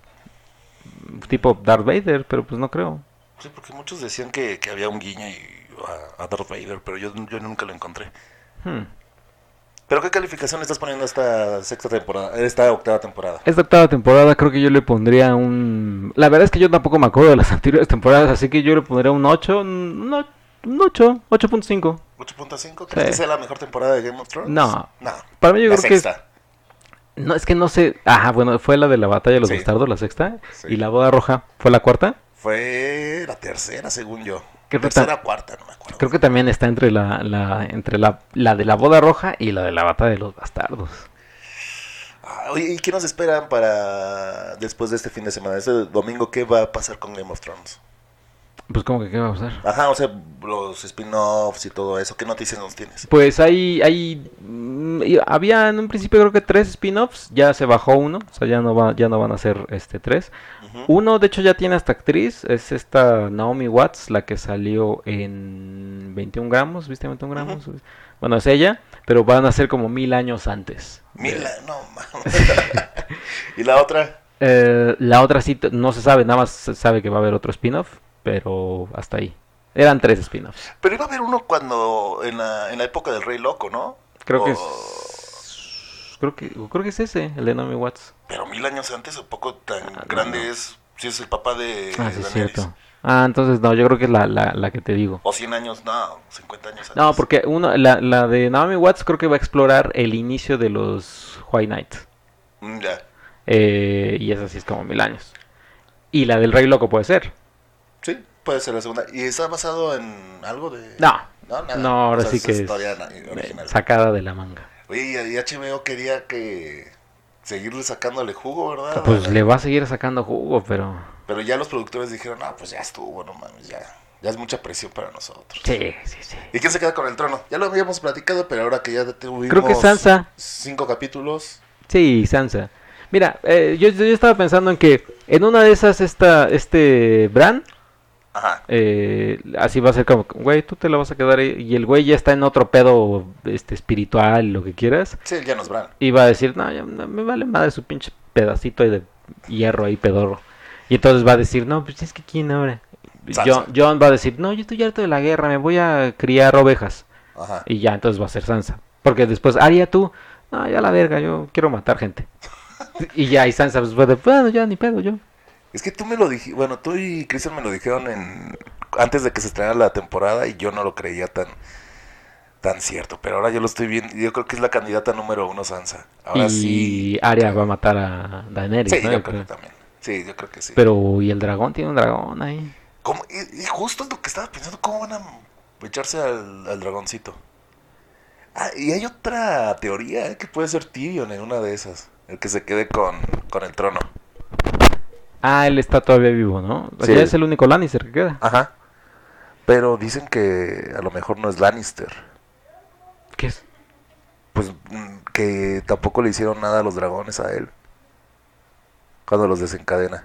tipo Darth Vader, pero pues no creo. Sí, porque muchos decían que, que había un guiño y- a, a Darth Vader, pero yo, yo nunca lo encontré. Hmm. ¿Pero qué calificación le estás poniendo a esta sexta temporada, a esta octava temporada? Esta octava temporada creo que yo le pondría un... La verdad es que yo tampoco me acuerdo de las anteriores temporadas, así que yo le pondría un ocho, un, o- un ocho, ocho punto cinco. ¿ocho punto cinco? ¿Crees Sí. que sea la mejor temporada de Game of Thrones? No. No. Para mí yo la creo que es- sexta. No, es que no sé... Ajá, bueno, fue la de la batalla de los Sí. bastardos, la sexta, Sí. y la boda roja, ¿fue la cuarta? Fue la tercera, según yo. Creo que Tercera ta- o cuarta, no me acuerdo. Creo que también está entre la, la, entre la, la de la boda roja y la de la batalla de los bastardos. Ah, oye, ¿y qué nos esperan para después de este fin de semana? Este domingo, ¿qué va a pasar con Game of Thrones? Pues como que qué va a pasar. Ajá, o sea, los spin-offs y todo eso. ¿Qué noticias nos tienes? Pues hay, hay, mm, y había en un principio creo que tres spin-offs, ya se bajó uno, o sea, ya no va, ya no van a ser este tres. Ujú. Uno, de hecho, ya tiene hasta actriz, es esta Naomi Watts, la que salió en veintiún gramos, ¿viste veintiún gramos? Bueno, es ella, pero van a ser como mil años antes. Mil, no mames. ¿Y la otra? Eh, la otra sí, t- no se sabe, nada más se sabe que va a haber otro spin-off, pero hasta ahí. Eran tres spin-offs. Pero iba a haber uno cuando, en la, en la época del Rey Loco, ¿no? Creo que O- es, creo que, creo que es ese, el de Naomi Watts. Pero mil años antes, ¿a poco tan Ah, no, grande no. es? Si es el papá de Ah, sí, es Daenerys. cierto. Ah, entonces no, yo creo que es la, la, la que te digo. O cien años, no, cincuenta años antes. No, porque uno, la, la de Naomi Watts creo que va a explorar el inicio de los White Knight. Mm, ya. Eh, y esa sí es como mil años. Y la del Rey Loco puede ser. Sí, puede ser la segunda. ¿Y está basado en algo de...? No, No, nada. no, ahora O sea, sí es que es historia na- eh, original. sacada de la manga. Oye, y y H B O quería que... seguirle sacándole jugo, ¿verdad? Pues le va a seguir sacando jugo, pero... Pero ya los productores dijeron, no, pues ya estuvo, no mames, ya. Ya es mucha presión para nosotros. Sí, sí, sí. ¿Y quién se queda con el trono? Ya lo habíamos platicado, pero ahora que ya tuvimos Creo que Sansa. cinco capítulos. Sí, Sansa. Mira, eh, yo, yo estaba pensando en que en una de esas esta, este Bran, Ajá. eh, así va a ser como, güey, tú te la vas a quedar ahí, y el güey ya está en otro pedo este espiritual, lo que quieras. Sí, ya nos Bran. Y va a decir, no, ya no, me vale madre su pinche pedacito ahí de hierro ahí pedorro. Y entonces va a decir, no, pues es que quién ahora. John, John va a decir, no, yo estoy harto de la guerra, me voy a criar ovejas. Ajá. Y ya, entonces va a ser Sansa. Porque después, Arya, tú, no, ya la verga, yo quiero matar gente. Y ya, y Sansa, pues, bueno, ya ni pedo, yo. Es que tú me lo dijiste, bueno, tú y Cristian me lo dijeron en antes de que se estrenara la temporada y yo no lo creía tan tan cierto, pero ahora yo lo estoy viendo, yo creo que es la candidata número uno Sansa. Ahora y sí. Arya va a matar a Daenerys, Sí, ¿no? yo Yo creo creo. que también. Sí, yo creo que sí. Pero, ¿y el dragón? Tiene un dragón ahí. ¿Cómo? Y, y justo es lo que estaba pensando, ¿cómo van a echarse al, al dragoncito? Ah, y hay otra teoría, ¿eh? Que puede ser Tyrion en una de esas, el que se quede con, con el trono. Ah, él está todavía vivo, ¿no? O Sí. sea, es el único Lannister que queda. Ajá. Pero dicen que a lo mejor no es Lannister. ¿Qué es? Pues mm, que tampoco le hicieron nada a los dragones a él. Cuando los desencadena.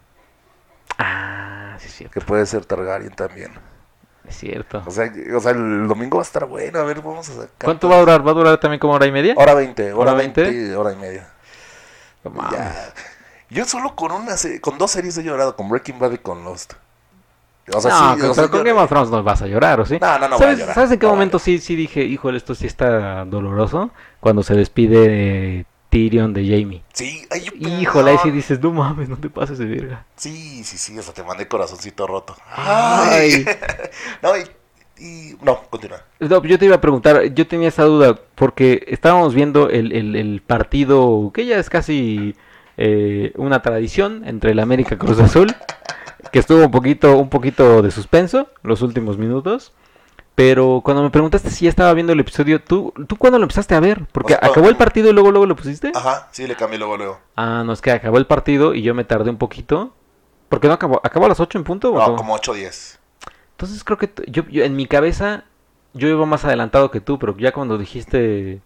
Ah, sí es cierto. Que puede ser Targaryen también. Es cierto. O sea, o sea, el domingo va a estar bueno. A ver, vamos a sacar. ¿Cuánto va a durar? ¿Va a durar también como hora y media? Hora veinte, hora ¿Hora veinte, veinte? hora y media. No mames. Ya. Yo solo con una serie, con dos series he llorado, con Breaking Bad y con Lost. O sea, no, sí, con, o sea, con lloré. Game of Thrones no vas a llorar, ¿o sí? No, no, no voy a ¿Sabes, llorar. ¿Sabes en qué No voy a momento llorar. sí, sí dije, híjole, esto sí está doloroso? Cuando se despide de Tyrion de Jaime. Sí, ay, yo Híjole, ahí sí perdón. dices, no mames, no te pases de verga. Sí, sí, sí, hasta te mandé corazoncito roto. Ay. Ay. No, y, y- no, continúa. No, yo te iba a preguntar, yo tenía esa duda, porque estábamos viendo el, el, el partido, que ya es casi eh, una tradición entre el América y Cruz Azul, que estuvo un poquito, un poquito de suspenso los últimos minutos. Pero cuando me preguntaste si ya estaba viendo el episodio, ¿tú, ¿tú cuándo lo empezaste a ver? Porque O sea, acabó el partido y luego luego lo pusiste. Ajá, sí, le cambié luego, luego. Ah, no, es que acabó el partido y yo me tardé un poquito. ¿Por qué no acabó? ¿Acabó a las ocho en punto? ¿O No, cómo? como ocho o diez. Entonces creo que t- yo, yo en mi cabeza yo iba más adelantado que tú, pero ya cuando dijiste,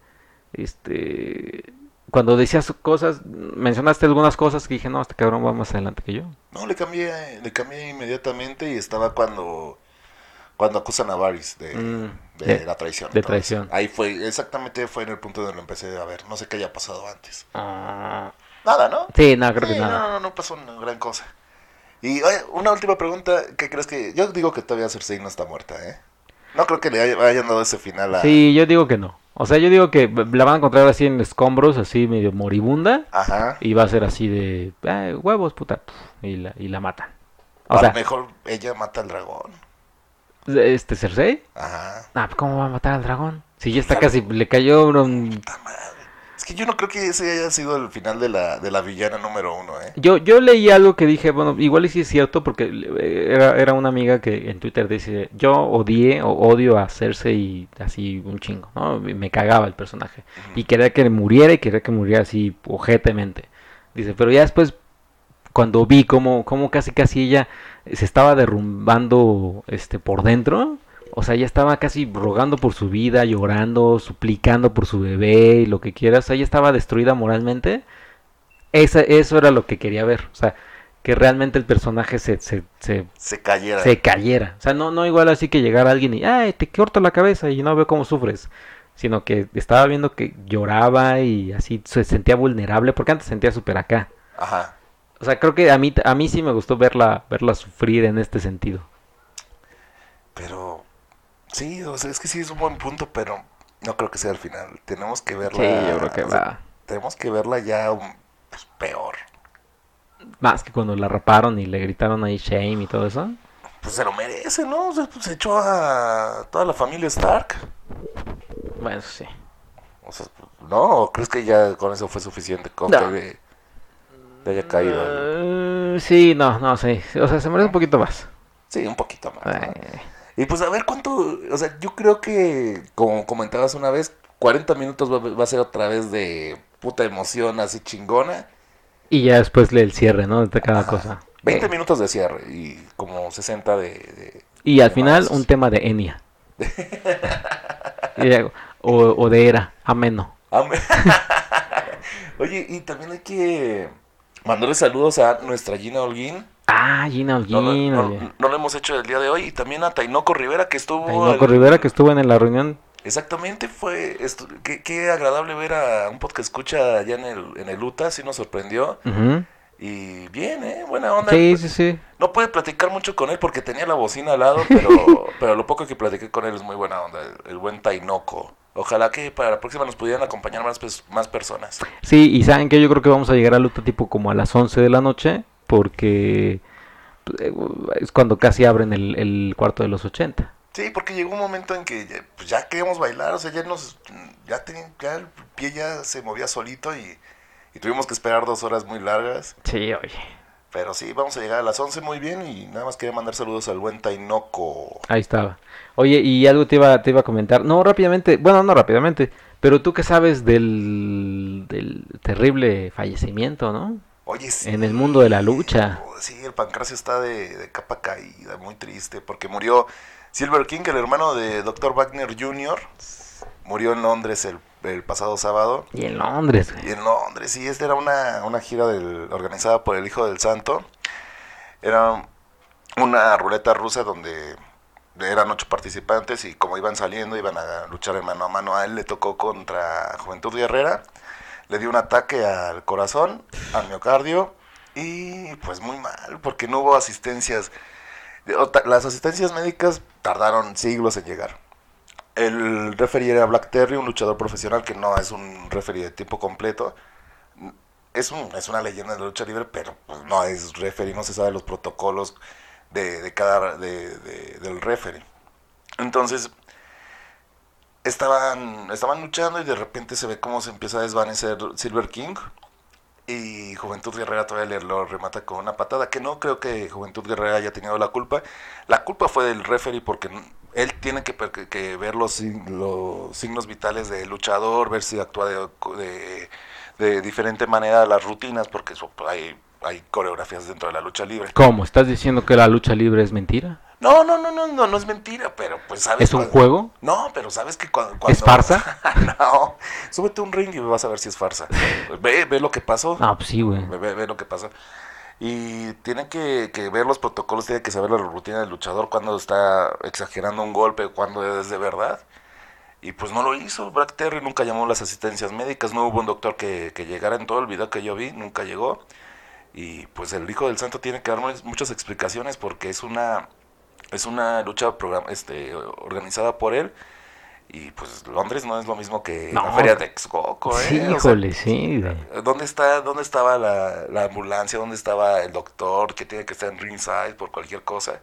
este, cuando decías cosas, mencionaste algunas cosas que dije, no, este cabrón va más adelante que yo. No, le cambié, le cambié inmediatamente y estaba cuando cuando acusan a Varys de, Mm, de de- la traición. de Entonces, traición. ahí fue, exactamente fue en el punto donde lo empecé a ver. No sé qué haya pasado antes. Ah, Nada, ¿no? sí, no, creo Sí, que no, nada. no, no pasó una gran cosa. Y oye, una última pregunta, ¿qué crees que...? Yo digo que todavía Cersei no está muerta, ¿eh? No creo que le haya- hayan dado ese final a... Sí, yo digo que no. O sea, yo digo que b- la van a encontrar así en escombros, así medio moribunda, Ajá. y va a ser así de, "Ay, huevos, puta", y la, y la matan. O a sea, lo mejor ella mata al dragón. este Cersei, Ajá. ah, pues, ¿cómo va a matar al dragón? Si ya está casi, le cayó un... Puta madre. Es que yo no creo que ese haya sido el final de la, de la villana número uno, ¿eh? Yo, yo leí algo que dije, bueno, igual y sí es cierto, porque eh, era, era una amiga que en Twitter dice, yo odié o odio a Cersei así un chingo, ¿no? Me me cagaba el personaje. Ujú. Y quería que muriera y quería que muriera así ojetemente. Dice, pero ya después, cuando vi cómo, cómo casi casi ella se estaba derrumbando este por dentro, o sea, ella estaba casi rogando por su vida, llorando, suplicando por su bebé y lo que quieras, ella estaba destruida moralmente. Esa, eso era lo que quería ver, o sea, que realmente el personaje se, se, se, Se cayera. se cayera. O sea, no, no igual así que llegara alguien y, ay, te corto la cabeza y no veo cómo sufres. Sino que estaba viendo que lloraba y así se sentía vulnerable, porque antes sentía súper acá. Ajá. O sea, creo que a mí, a mí sí me gustó verla, verla sufrir en este sentido. Pero... Sí, o sea, es que sí es un buen punto, pero no creo que sea el final. Tenemos que verla... Sí, yo creo que o sea, va. tenemos que verla ya um, pues, peor. Más que cuando la raparon y le gritaron ahí shame y todo eso. Pues se lo merece, ¿no? O sea, pues, se echó a toda la familia Stark. Bueno, sí. O sea, ¿no? ¿O crees que ya con eso fue suficiente? Con No. que le, le haya caído. el- Uh, sí, no, no, sí. O sea, se merece un poquito más. Sí, un poquito más. ¿no? Eh, Y pues a ver cuánto... O sea, yo creo que, como comentabas una vez, cuarenta minutos va, va a ser otra vez de puta emoción así chingona. y ya después le el cierre, ¿no? De cada Ajá. cosa. veinte Eh, minutos de cierre y como sesenta de, de, Y al final Temazos. un tema de Enya. Y luego, o, o de Era, ameno. Amén. Oye, y también hay que mandarle saludos a nuestra Gina Holguín. Ah, Gina No, lo- Holguín, no, oye. no lo hemos hecho el día de hoy. Y también a Tainoco Rivera, que estuvo... Tainoco el- Rivera, que estuvo en la reunión. Exactamente, fue... estu- qué, qué agradable ver a un podcast escucha allá en el, en el U T A, sí nos sorprendió. Ujú. Y bien, ¿eh? Buena onda. Sí, sí, sí. No pude platicar mucho con él porque tenía la bocina al lado, pero, pero lo poco que platiqué con él es muy buena onda, el, el buen Tainoco. Ojalá que para la próxima nos pudieran acompañar más, pers- más personas. Sí, y saben que yo creo que vamos a llegar a Luta tipo como a las once de la noche, porque eh, es cuando casi abren el, el cuarto de los ochenta. Sí, porque llegó un momento en que ya, pues ya queríamos bailar, o sea, ya nos, ya, tenía, ya el pie ya se movía solito y, y tuvimos que esperar dos horas muy largas. Sí, oye. Pero sí, vamos a llegar a las once muy bien y nada más quería mandar saludos al buen Tainoco. Ahí estaba. Oye, y algo te iba, te iba a comentar. No, rápidamente, bueno, no rápidamente, pero tú qué sabes del, del terrible fallecimiento, ¿no? Oye, sí. En el mundo de la lucha. Sí, el Pancracio está de, de capa caída, muy triste, porque murió Silver King, el hermano de doctor Wagner junior Murió en Londres el, el pasado sábado. Y en Londres, güey. Y en Londres, sí, esta era una, una gira del, organizada por el Hijo del Santo. Era una ruleta rusa donde eran ocho participantes y como iban saliendo, iban a luchar en mano a mano. A él le tocó contra Juventud Guerrera, le dio un ataque al corazón, al miocardio, y pues muy mal, porque no hubo asistencias. Las asistencias médicas tardaron siglos en llegar. El referee era Black Terry, un luchador profesional que no es un referee de tiempo completo. Es, un, es una leyenda de la lucha libre, pero pues no es referee, no se sabe los protocolos de, de cada de, de, del referee. Entonces, estaban, estaban luchando y de repente se ve cómo se empieza a desvanecer Silver King. Y Juventud Guerrera todavía le lo remata con una patada, que no creo que Juventud Guerrera haya tenido la culpa. La culpa fue del referee porque él tiene que, que ver los, los signos vitales del luchador, ver si actúa de, de, de diferente manera las rutinas, porque eso, hay, hay coreografías dentro de la lucha libre. ¿Cómo? ¿Estás diciendo que la lucha libre es mentira? No, no, no, no, no, no es mentira, pero pues sabes... ¿Es un cuando... juego? No, pero sabes que cuando... cuando... ¿Es farsa? No, súbete un ring y vas a ver si es farsa. Ve, ve lo que pasó. No, pues sí, güey. Ve, ve, ve lo que pasó. Y tiene que, que ver los protocolos, tiene que saber la rutina del luchador, cuando está exagerando un golpe, cuando es de verdad. Y pues no lo hizo. Black Terry nunca llamó las asistencias médicas, no hubo un doctor que, que llegara en todo el video que yo vi, nunca llegó. Y pues el Hijo del Santo tiene que dar muchas explicaciones porque es una... Es una lucha program este, organizada por él. Y pues Londres no es lo mismo que no, la feria de Texcoco, ¿eh? Sí, o híjole, sea, sí. ¿Dónde, está, ¿Dónde estaba la, la ambulancia? ¿Dónde estaba el doctor que tiene que estar en ringside por cualquier cosa?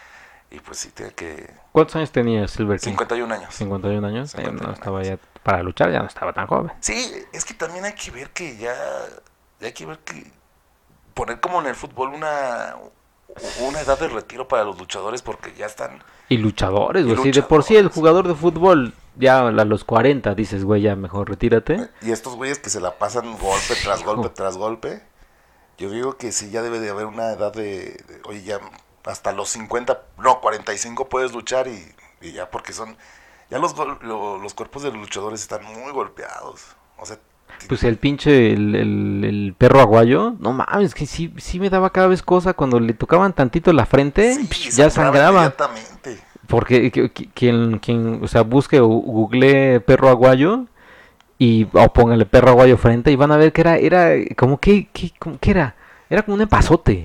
Y pues sí, tiene que... ¿Cuántos años tenía Silver King? cincuenta y un años. cincuenta y un años. cincuenta y un eh, no estaba años. ya para luchar, ya no estaba tan joven. Sí, es que también hay que ver que ya... Hay que ver que... Poner como en el fútbol una... Una edad de retiro para los luchadores porque ya están... Y luchadores, güey. Y Si de por sí el jugador de fútbol ya a los cuarenta dices, güey, ya mejor retírate. Y estos güeyes que se la pasan golpe tras golpe tras golpe. Yo digo que sí, ya debe de haber una edad de... de oye, ya hasta los cincuenta, no, cuarenta y cinco puedes luchar y, y ya porque son... Ya los, lo, los cuerpos de los luchadores están muy golpeados. O sea... Pues el pinche, el, el, el perro aguayo, no mames, que sí, sí me daba cada vez cosa cuando le tocaban tantito la frente, sí, psh, ya sangraba. Inmediatamente. Porque quien, quien, o sea, busque o google perro aguayo y o póngale perro aguayo frente y van a ver que era, era como que, que, como que era, era como un epazote.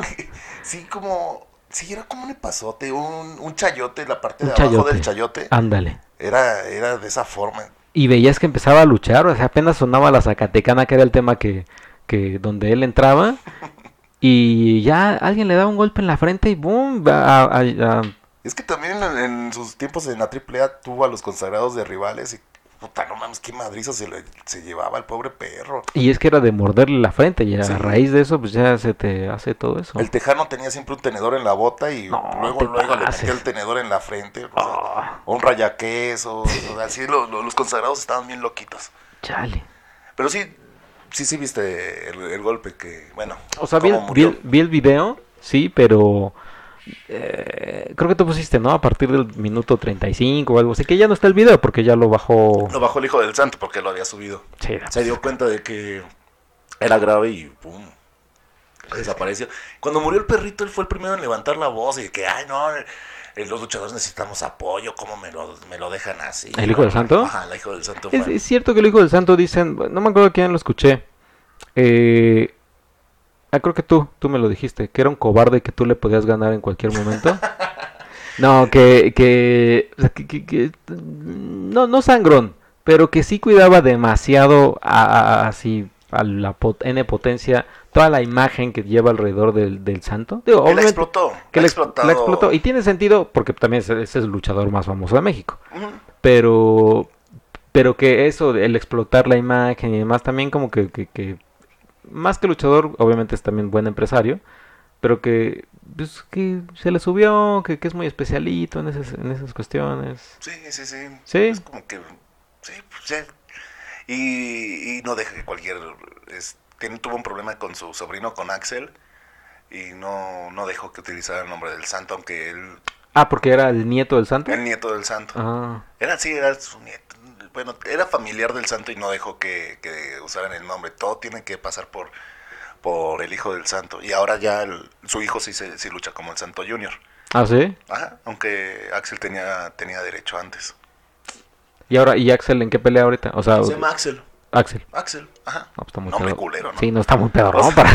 Sí, como, sí, era como un epazote, un, un chayote, la parte un de chayote. abajo del chayote. Ándale. Era, era de esa forma. Y veías que empezaba a luchar, o sea, apenas sonaba la Zacatecana, que era el tema que, que donde él entraba, y ya alguien le daba un golpe en la frente y ¡boom! A, a, a... Es que también en, en sus tiempos en la triple A tuvo a los consagrados de rivales y puta, no mames, qué madriza se, le, se llevaba el pobre perro. Y es que era de morderle la frente y a sí. raíz de eso pues ya se te hace todo eso. El Tejano tenía siempre un tenedor en la bota y no, luego luego le metía el tenedor en la frente. O sea, oh. Un rayaqueso, o sea, así lo, lo, los consagrados estaban bien loquitos. Chale. Pero sí, sí, sí viste el, el golpe que, bueno. O sea, vi, vi, vi el video, sí, pero Eh, creo que tú pusiste, ¿no? A partir del minuto treinta y cinco o algo así, que ya no está el video porque ya lo bajó. Lo bajó el hijo del santo porque lo había subido. Sí, Se dio cuenta de que era grave y pum, desapareció. Cuando murió el perrito, él fue el primero en levantar la voz y de que, ay, no, eh, los luchadores necesitamos apoyo, ¿cómo me lo, me lo dejan así? ¿El hijo del santo? Ajá, el hijo del santo Es, fue. es cierto que el hijo del santo dicen, no me acuerdo quién lo escuché. Eh, ah, creo que tú, tú me lo dijiste, que era un cobarde que tú le podías ganar en cualquier momento. No, que, que, o sea, que, que- que- no, no sangrón, pero que sí cuidaba demasiado a, a- así a la pot- N potencia toda la imagen que lleva alrededor del, del santo. Digo, Que la obviamente explotó. que la la, ex- explotado. la explotó y tiene sentido porque también es, es el luchador más famoso de México. Ujú. Pero, pero que eso, el explotar la imagen y demás, también como que, que, que más que luchador, obviamente es también buen empresario, pero que, pues, que se le subió, que, que es muy especialito en esas, en esas cuestiones. Sí, sí, sí. Sí. Es como que, sí, pues, sí. Y, y no deja que cualquier... Es, tiene, tuvo un problema con su sobrino, con Axel, y no, no dejó que utilizara el nombre del santo, aunque él, Ah, porque era el nieto del santo. el nieto del santo. Ah, Era así, era su nieto. Bueno, era familiar del santo y no dejó que, que usaran el nombre. Todo tiene que pasar por, por el hijo del santo. Y ahora ya el- su hijo sí, se, sí lucha como el santo junior. ah, sí. Ajá, aunque Axel tenía, tenía derecho antes. Y ahora, ¿y Axel en qué pelea ahorita? O sea, Se llama Axel. Axel. Axel, ajá. No, pues está muy Nombre pedo- culero, ¿no? Sí, no está muy pedo, O ¿no? sea, Para...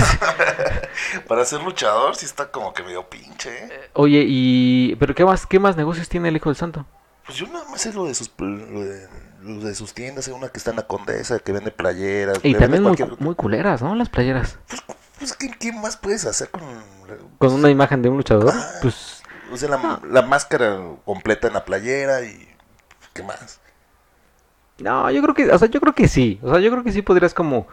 para ser luchador sí está como que medio pinche, ¿eh? Oye, y... ¿Pero qué más, qué más negocios tiene el hijo del santo? Pues yo nada más sé lo de sus lo de, lo de sus tiendas, hay una que está en la Condesa, que vende playeras. Y que también vende muy, cualquier- muy culeras, ¿no? Las playeras. Pues, ¿qué, qué más puedes hacer con...? Con una imagen de un luchador, Ah. pues... O sea, la, la máscara completa en la playera y... ¿Qué más? No, yo creo que, o sea, yo creo que sí. O sea, yo creo que sí podrías como,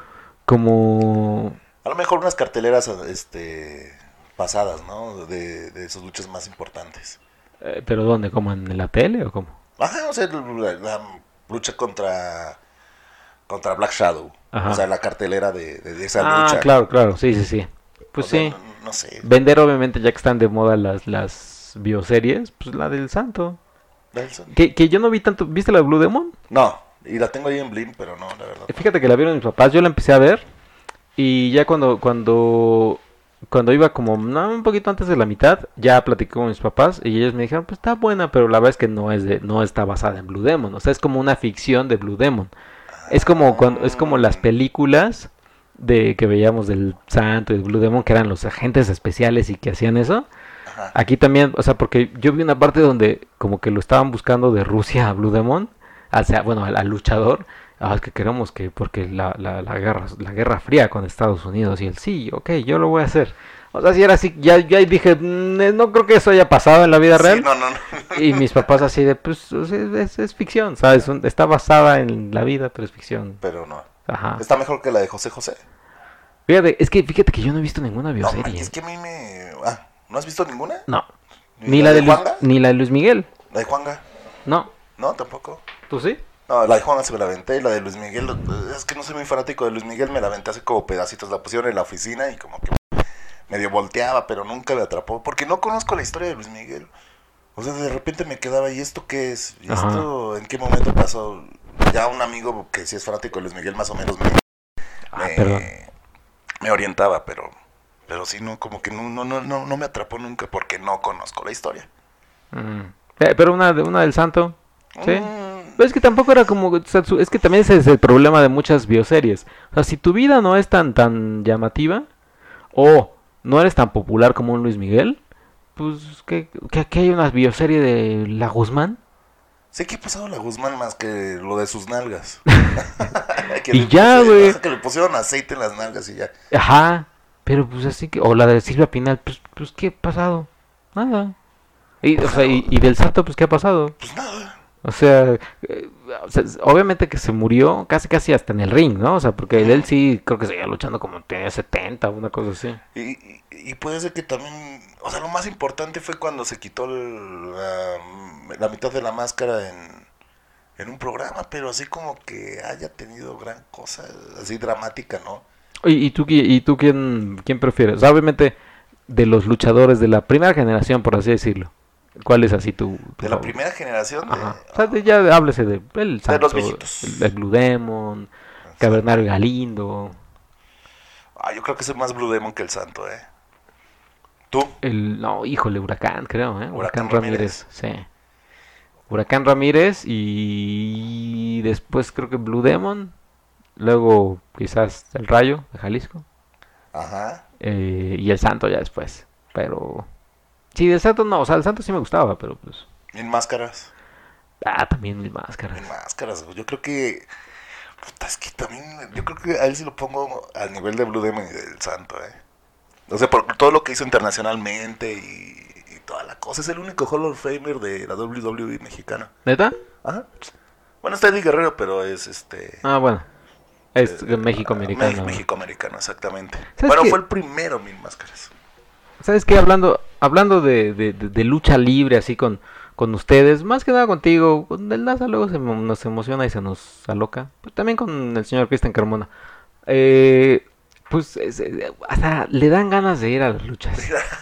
como... A lo mejor unas carteleras este pasadas, ¿no? De, de sus luchas más importantes. eh, ¿Pero dónde? ¿Como en la tele o cómo? Ajá, o sea, la, la lucha contra contra Black Shadow. Ajá. O sea, la cartelera de, de, de esa Ah, lucha. claro, claro, sí, sí, sí. Pues O sea, sí. No, no sé. Vender obviamente ya que están de moda las, las bioseries, pues la del santo. Nelson. Que, que yo no vi tanto, ¿viste la de Blue Demon? No, y la tengo ahí en Blim, pero no, la verdad. Eh, Fíjate que la vieron mis papás, yo la empecé a ver y ya cuando cuando cuando iba como no, un poquito antes de la mitad, ya platicé con mis papás y ellos me dijeron, pues está buena, pero la verdad es que no es de no está basada en Blue Demon, o sea, es como una ficción de Blue Demon. Es como cuando es como las películas de que veíamos del Santo y de Blue Demon, que eran los agentes especiales y que hacían eso. Ajá. Aquí también, o sea, porque yo vi una parte donde como que lo estaban buscando de Rusia a Blue Demon, o sea, bueno, al, al luchador. Ah, es que queremos que, porque la, la, la guerra la guerra fría con Estados Unidos, y él, sí, ok, yo lo voy a hacer. O sea, si era así, ya, ya dije, "Mm, no creo que eso haya pasado en la vida Sí, real". no, no, no. Y mis papás así de, pues, o sea, es, es ficción, ¿sabes? Un- Está basada en la vida, pero es ficción. Pero no. Ajá. Está mejor que la de José José. Fíjate, es que, fíjate que yo no he visto ninguna No, bioserie. man, es que a mí me... Ah, ¿no has visto ninguna? No. Ni la de Luis, Juanga? ni la de Luis Miguel. ¿La de Juanga? No. No, tampoco. ¿Tú sí? No, la de Juanga se me la aventé y la de Luis Miguel... Es que no soy muy fanático de Luis Miguel, me la aventé así como pedacitos. La pusieron en la oficina y como que medio volteaba, pero nunca me atrapó. Porque no conozco la historia de Luis Miguel. O sea, de repente me quedaba, ¿y esto qué es? ¿Y Ajá. esto en qué momento pasó? Ya un amigo que sí es fanático de Luis Miguel más o menos me... Ah, me, perdón. me orientaba, pero pero sí, no, como que no, no, no, no, no me atrapó nunca porque no conozco la historia. Mm. Eh, pero una, de, una del santo. Sí. Mm, Pero es que tampoco era como, o sea, su- es que también ese es el problema de muchas bioseries. O sea, si tu vida no es tan tan llamativa o no eres tan popular como un Luis Miguel, pues que, que aquí hay una bioserie de La Guzmán. sé que ha pasado la Guzmán más que lo de sus nalgas. Que Y le ya, pusieron- güey. Que le pusieron aceite en las nalgas y ya. Ajá, pero pues así que, o la de Silvia Pinal, pues, pues ¿qué ha pasado? Nada. Y, o sea, y, y del santo, pues ¿qué ha pasado? Pues nada. O sea, eh, o sea, obviamente que se murió casi casi hasta en el ring, ¿no? O sea, porque él sí creo que seguía luchando como tenía setenta, una cosa así. Y, y, y puede ser que también, o sea, lo más importante fue cuando se quitó el- la, la mitad de la máscara en, en un programa, pero así como que haya tenido gran cosa, así dramática, ¿no? ¿Y, y tú, qui- y tú quién, quién prefieres? O sea, obviamente, de los luchadores de la primera generación, por así decirlo. ¿Cuál es así tu, tu De la favorito? primera generación de, Ajá. O sea, de- ya háblese de el de Santo, los viejitos. el, el Blue Demon, Cavernario Galindo, Ah, yo creo que soy más Blue Demon que el Santo, ¿eh? ¿Tú? el no, híjole, Huracán, creo, ¿eh? Huracán, Huracán Ramírez, sí. Huracán Ramírez y después creo que Blue Demon, luego quizás el Rayo de Jalisco Ajá. eh, y el Santo ya después. Pero sí, del Santo no, o sea, el Santo sí me gustaba, pero pues Mil máscaras. ah, también mil máscaras. Mil máscaras, güey. Yo creo que... Puta, es que también... Yo creo que a él sí lo pongo al nivel de Blue Demon y del Santo, ¿eh? O sea, por todo lo que hizo internacionalmente y, y toda la cosa. Es el único Hall of Famer de la W W E mexicana. ¿Neta? Ajá. Bueno, está Eddie Guerrero, pero es este... Ah, bueno. Es eh, México americano. México, México americano, exactamente. ¿Sabes Bueno, qué? fue el primero Mil Máscaras. ¿Sabes qué? Hablando, hablando de, de, de- de lucha libre así con, con ustedes, más que nada contigo, con el Daza luego se mo- nos emociona y se nos aloca, pero también con el señor Cristian Carmona. Eh, pues es- eh, hasta le dan ganas de ir a las luchas.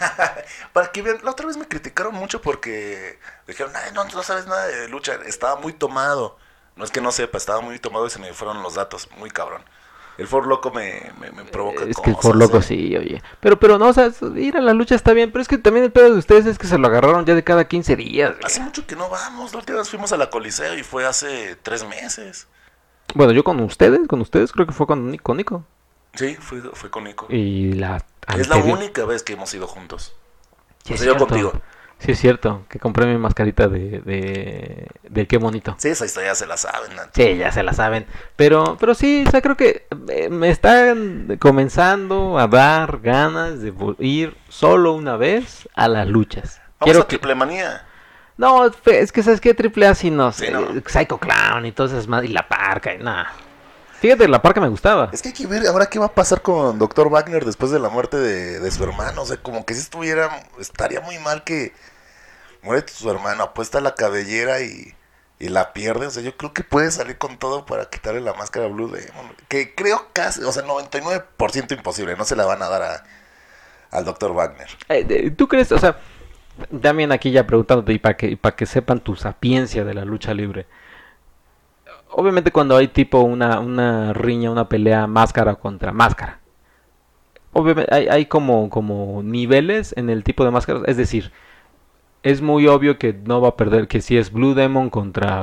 Para que vean, la otra vez me criticaron mucho porque dijeron, ay, no, no sabes nada de lucha, estaba muy tomado. No es que no sepa, estaba muy tomado y se me fueron los datos, muy cabrón. El For Loco me, me, me provoca Es que el cosas, por loco ¿eh? sí, oye. Pero, pero no, o sea, ir a la lucha está bien, pero es que también el pedo de ustedes es que se lo agarraron ya de cada quince días. güey. Hace mucho que no vamos, la última vez fuimos a la Coliseo y fue hace tres meses. Bueno, yo con ustedes, con ustedes creo que fue con, Ni- con Nico. Sí, fue, fue con Nico. Y la Es la anterior- única vez que hemos ido juntos. Sí, O es sea, yo cierto. contigo. Sí, es cierto, que compré mi mascarita de, de, del qué bonito. Sí, esa historia se la saben, ¿no? Sí, ya se la saben. Pero, pero sí, o sea, creo que eh, me están comenzando a dar ganas de vo- ir solo una vez a las luchas. Vamos Quiero a que... Triple Manía. No, fe- es que sabes que Triple A sí no Sí, sé, no. Psycho Clown y todas esas más, y la parca y nada. Fíjate, la parca me gustaba. Es que hay que ver ahora qué va a pasar con doctor Wagner después de la muerte de, de su hermano. O sea, como que si estuviera, estaría muy mal que muere su hermano, apuesta la cabellera y, y la pierde. O sea, yo creo que puede salir con todo para quitarle la máscara a Blue Demon. Que creo casi, o sea, noventa y nueve por ciento imposible. No se la van a dar a, al doctor Wagner. Eh, de- ¿Tú crees, o sea, también aquí ya preguntándote y para que, para que sepan tu sapiencia de la lucha libre? Obviamente cuando hay tipo una, una riña, una pelea máscara contra máscara. Obviamente hay, hay como, como niveles en el tipo de máscaras. Es decir, es muy obvio que no va a perder, que si es Blue Demon contra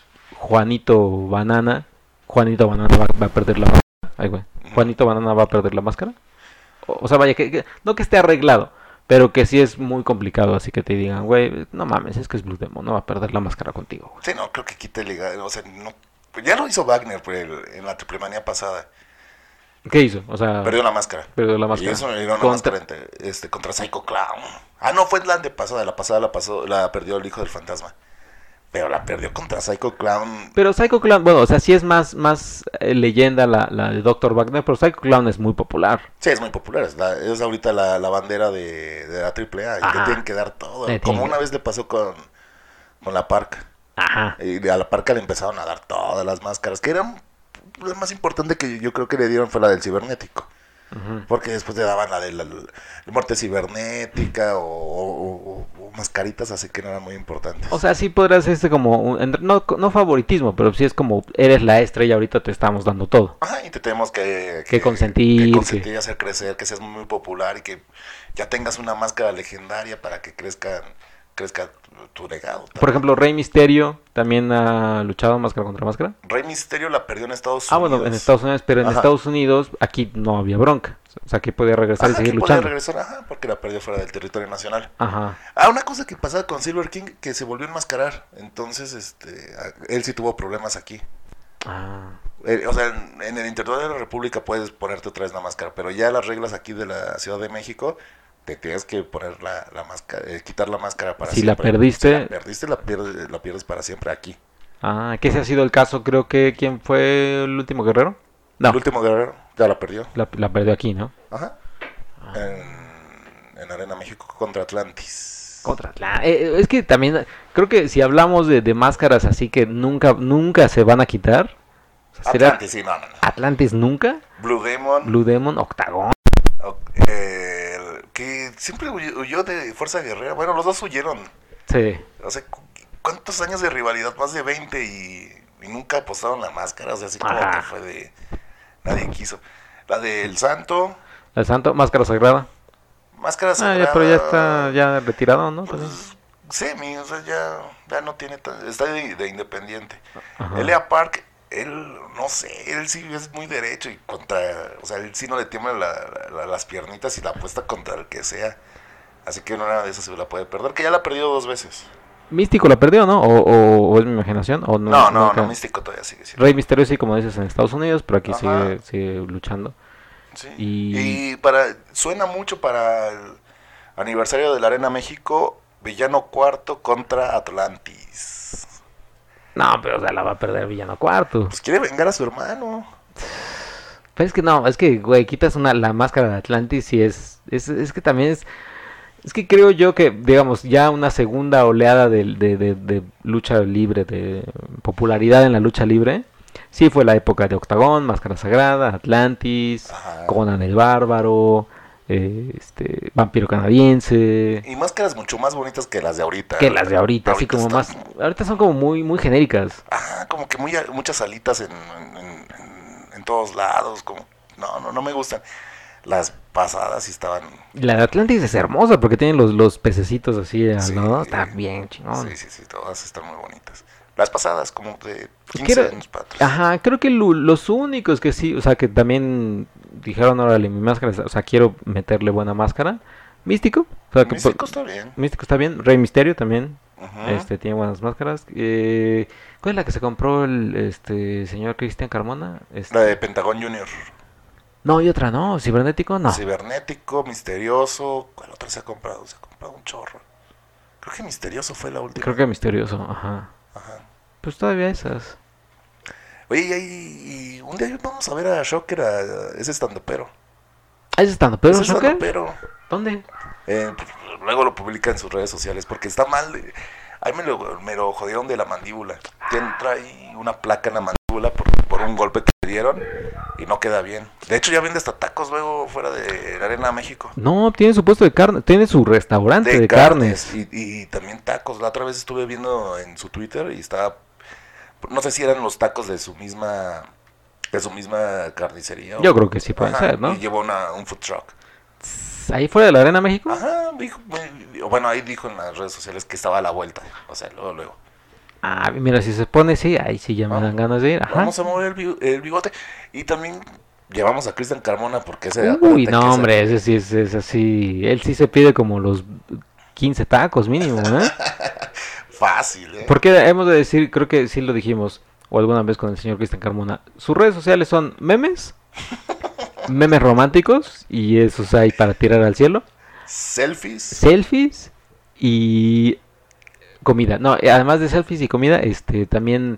Juanito Banana, Juanito Banana va, va a perder la máscara. Ay, güey. Juanito Banana va a perder la máscara. O, o sea, vaya, que, que- no que esté arreglado, pero que sí es muy complicado. Así que te digan, güey, no mames, es que es Blue Demon, no va a perder la máscara contigo, güey. Sí, no, creo que quite legal. O sea, no, ya lo hizo Wagner por el- en la triple manía pasada. ¿Qué hizo? O sea, Perdió la máscara. perdió la Y máscara. eso era una Contra- máscara entre- este, contra Psycho Clown. Ah, no, fue la antepasada. La pasada la pasó, la perdió el hijo del fantasma. Pero la perdió contra Psycho Clown. Pero Psycho Clown, bueno, o sea, sí es más, más eh, leyenda la, la de doctor Wagner, pero Psycho Clown es muy popular. Sí, es muy popular. Es, la- es ahorita la, la bandera de, de la triple A. Y Ajá. le tienen que dar todo. Le Como tienen- una vez le pasó con, con la Parca. Ajá. Y a la Parca le empezaron a dar todas las máscaras. Que eran. La más importante que yo creo que le dieron fue la del cibernético. Ujú. Porque después le daban la de la, la muerte cibernética o, o- o- o mascaritas, así que no eran muy importantes. O sea, sí podrás este como, un- entre- no, no favoritismo, pero sí es como, eres la estrella, ahorita te estamos dando todo. Ajá, y te tenemos que, Que consentir, que consentir que- y hacer crecer, que seas muy popular y que ya tengas una máscara legendaria para que crezca, crezca tu legado. Por ejemplo, Rey Misterio también ha luchado máscara contra máscara. Rey Misterio la perdió en Estados Ah, Unidos. bueno, en Estados Unidos, pero en Ajá. Estados Unidos aquí no había bronca. O sea, que podía regresar Ajá, y seguir que podía luchando. regresar, ajá, porque la perdió fuera del territorio nacional. Ajá. Ah, una cosa que pasaba con Silver King, que se volvió a enmascarar. Entonces, este, a- él sí tuvo problemas aquí. Ah. Eh, o sea, en, en el interior de la República puedes ponerte otra vez la máscara, pero ya las reglas aquí de la Ciudad de México, te tienes que poner la, la máscara, eh, quitar la máscara para Si la siempre. perdiste- Si la perdiste, la pierdes, la pierdes para siempre aquí. Ah, que ese ha sido el caso, creo que, ¿quién fue el último guerrero? No, El último guerrero ya la perdió. la, la perdió aquí, ¿no? Ajá. En, en Arena México contra Atlantis. Contra Atla- eh, es que también, creo que si hablamos de, de máscaras así que nunca, nunca se van a quitar, o sea, ¿será Atlantis, sí, no, no, no. Atlantis nunca? Blue Demon. Blue Demon, Octagon. o- eh, el porque siempre huy- huyó de Fuerza Guerrera. Bueno, los dos huyeron. Sí. O sea, cu- ¿cuántos años de rivalidad? Más de veinte y, y nunca apostaron la máscara. O sea, así como Ajá. que fue de... Nadie quiso. La del Santo, El santo, máscara sagrada. Máscara Ah, Sagrada. ya, pero ya está ya retirado, ¿no? También. Pues, semi, o sea, ya, ya no tiene... tan- está de, de independiente. Ajá. Elia Park, él, no sé, él sí es muy derecho y contra... O sea, él sí no le tiemblan la- la- las piernitas y la apuesta contra el que sea. Así que una de esas se la puede perder, que ya la ha perdido dos veces. Místico la perdió, ¿no? O, o, o es mi imaginación. O no, No, no, nunca. no, Místico todavía sigue siendo. Rey Misterio sí, como dices, en Estados Unidos, pero aquí Ajá. sigue, sigue luchando. Sí. Y- Y para suena mucho para el aniversario de la Arena México, Villano Cuarto contra Atlantis. No, pero o sea, la va a perder Villano Cuarto. Pues quiere vengar a su hermano. Pero es que no, es que, güey, quitas una, la máscara de Atlantis y es, es, es que también es, es que creo yo que, digamos, ya una segunda oleada de, de, de, de lucha libre, de popularidad en la lucha libre, sí fue la época de Octagón, Máscara Sagrada, Atlantis, Ajá. Conan el Bárbaro, eh, este, Vampiro Canadiense, Y máscaras mucho más bonitas que las de ahorita. que las de ahorita, así como están- más, ahorita son como muy, muy genéricas. Ajá, como que muy, muchas alitas en, en, en- en todos lados. Como, no, no, no me gustan. Las pasadas sí estaban... La de Atlantis es hermosa porque tienen los, los pececitos así, Sí. ¿no? Está bien chingón. Sí, sí, sí, todas están muy bonitas. Las pasadas, como de Quiero- quince años para atrás. Ajá, creo que lo- los únicos que sí, o sea, que también dijeron, órale, mi máscara, o sea, quiero meterle buena máscara. Místico, o sea, que Místico po- está bien. Místico está bien. Rey Misterio también, Ujú. este, tiene buenas máscaras. Eh, ¿cuál es la que se compró el este señor Cristian Carmona? Este- La de Pentagón Junior. No, y otra, no, cibernético, no. Cibernético, misterioso. ¿Cuál otra se ha comprado? Se ha comprado un chorro. Creo que misterioso fue la última. Creo que misterioso, ajá. Ajá. Pues todavía esas. Oye, y, ahí- y un día vamos a ver a Shocker, a, a ese estandopero. Ah, ¿es estando pero Ese Shocker? estandopero. ¿Dónde? Eh, pues, luego lo publica en sus redes sociales porque está mal. de- Ahí me lo, me lo jodieron de la mandíbula. Tiene, trae una placa en la mandíbula por, por un golpe que le dieron y no queda bien. De hecho, ya vende hasta tacos luego fuera de la Arena México. No, tiene su puesto de carne, tiene su restaurante de, carnes. Y, y también tacos. La otra vez estuve viendo en su Twitter y estaba... No sé si eran los tacos de su misma... De su misma carnicería. Yo o- creo que sí pueden Ajá, ser, ¿no? Y llevó una, un food truck. Ahí fuera de la Arena México. Ajá, dijo, bueno, ahí dijo en las redes sociales que estaba a la vuelta. O sea, luego, luego. Ah, mira, si se pone, sí, ahí sí ya me dan ganas de ir. Ajá. Vamos a mover el, bi- el bigote. Y también llevamos a Cristian Carmona porque ese... Uy, acuérdate que no, ese- hombre, ese sí es, es así. Él sí se pide como los quince tacos mínimo, ¿eh? Fácil, ¿eh? Porque hemos de decir, creo que sí lo dijimos, o alguna vez con el señor Cristian Carmona, sus redes sociales son memes, memes románticos, y esos hay para tirar al cielo, Selfies. selfies y comida. No, eh, además de selfies y comida, este también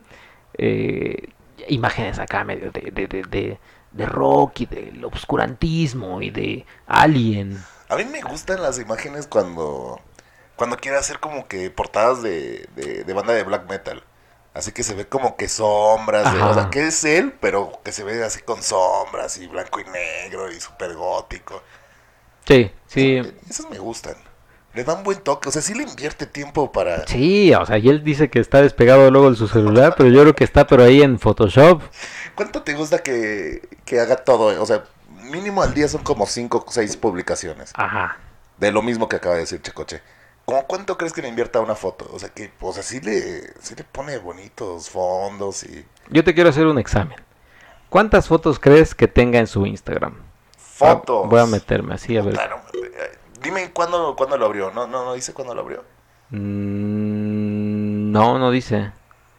eh, imágenes acá medio de, de, de, de, de rock y del obscurantismo y de Alien. A mí me gustan las imágenes cuando... Cuando quiere hacer como que portadas de, de, de banda de black metal. Así que se ve como que sombras, de- Ajá. o sea, que es él, pero que se ve así con sombras y blanco y negro y súper gótico. Sí, sí. Esos me gustan. Le dan buen toque, o sea, sí le invierte tiempo para... Sí, o sea, y él dice que está despegado luego de su celular, pero yo creo que está pero ahí en Photoshop. ¿Cuánto te gusta que, que haga todo? O sea, mínimo al día son como cinco o seis publicaciones. Ajá. De lo mismo que acaba de decir Checoche. ¿Cómo cuánto crees que le invierta una foto? O sea, que, o sea, sí le, sí le pone bonitos fondos y... Yo te quiero hacer un examen. ¿Cuántas fotos crees que tenga en su Instagram? Fotos. Ah, voy a meterme así, a ver. Claro, eh, dime cuándo, cuándo lo abrió. No, no, no dice cuándo lo abrió. Mm, no, no dice.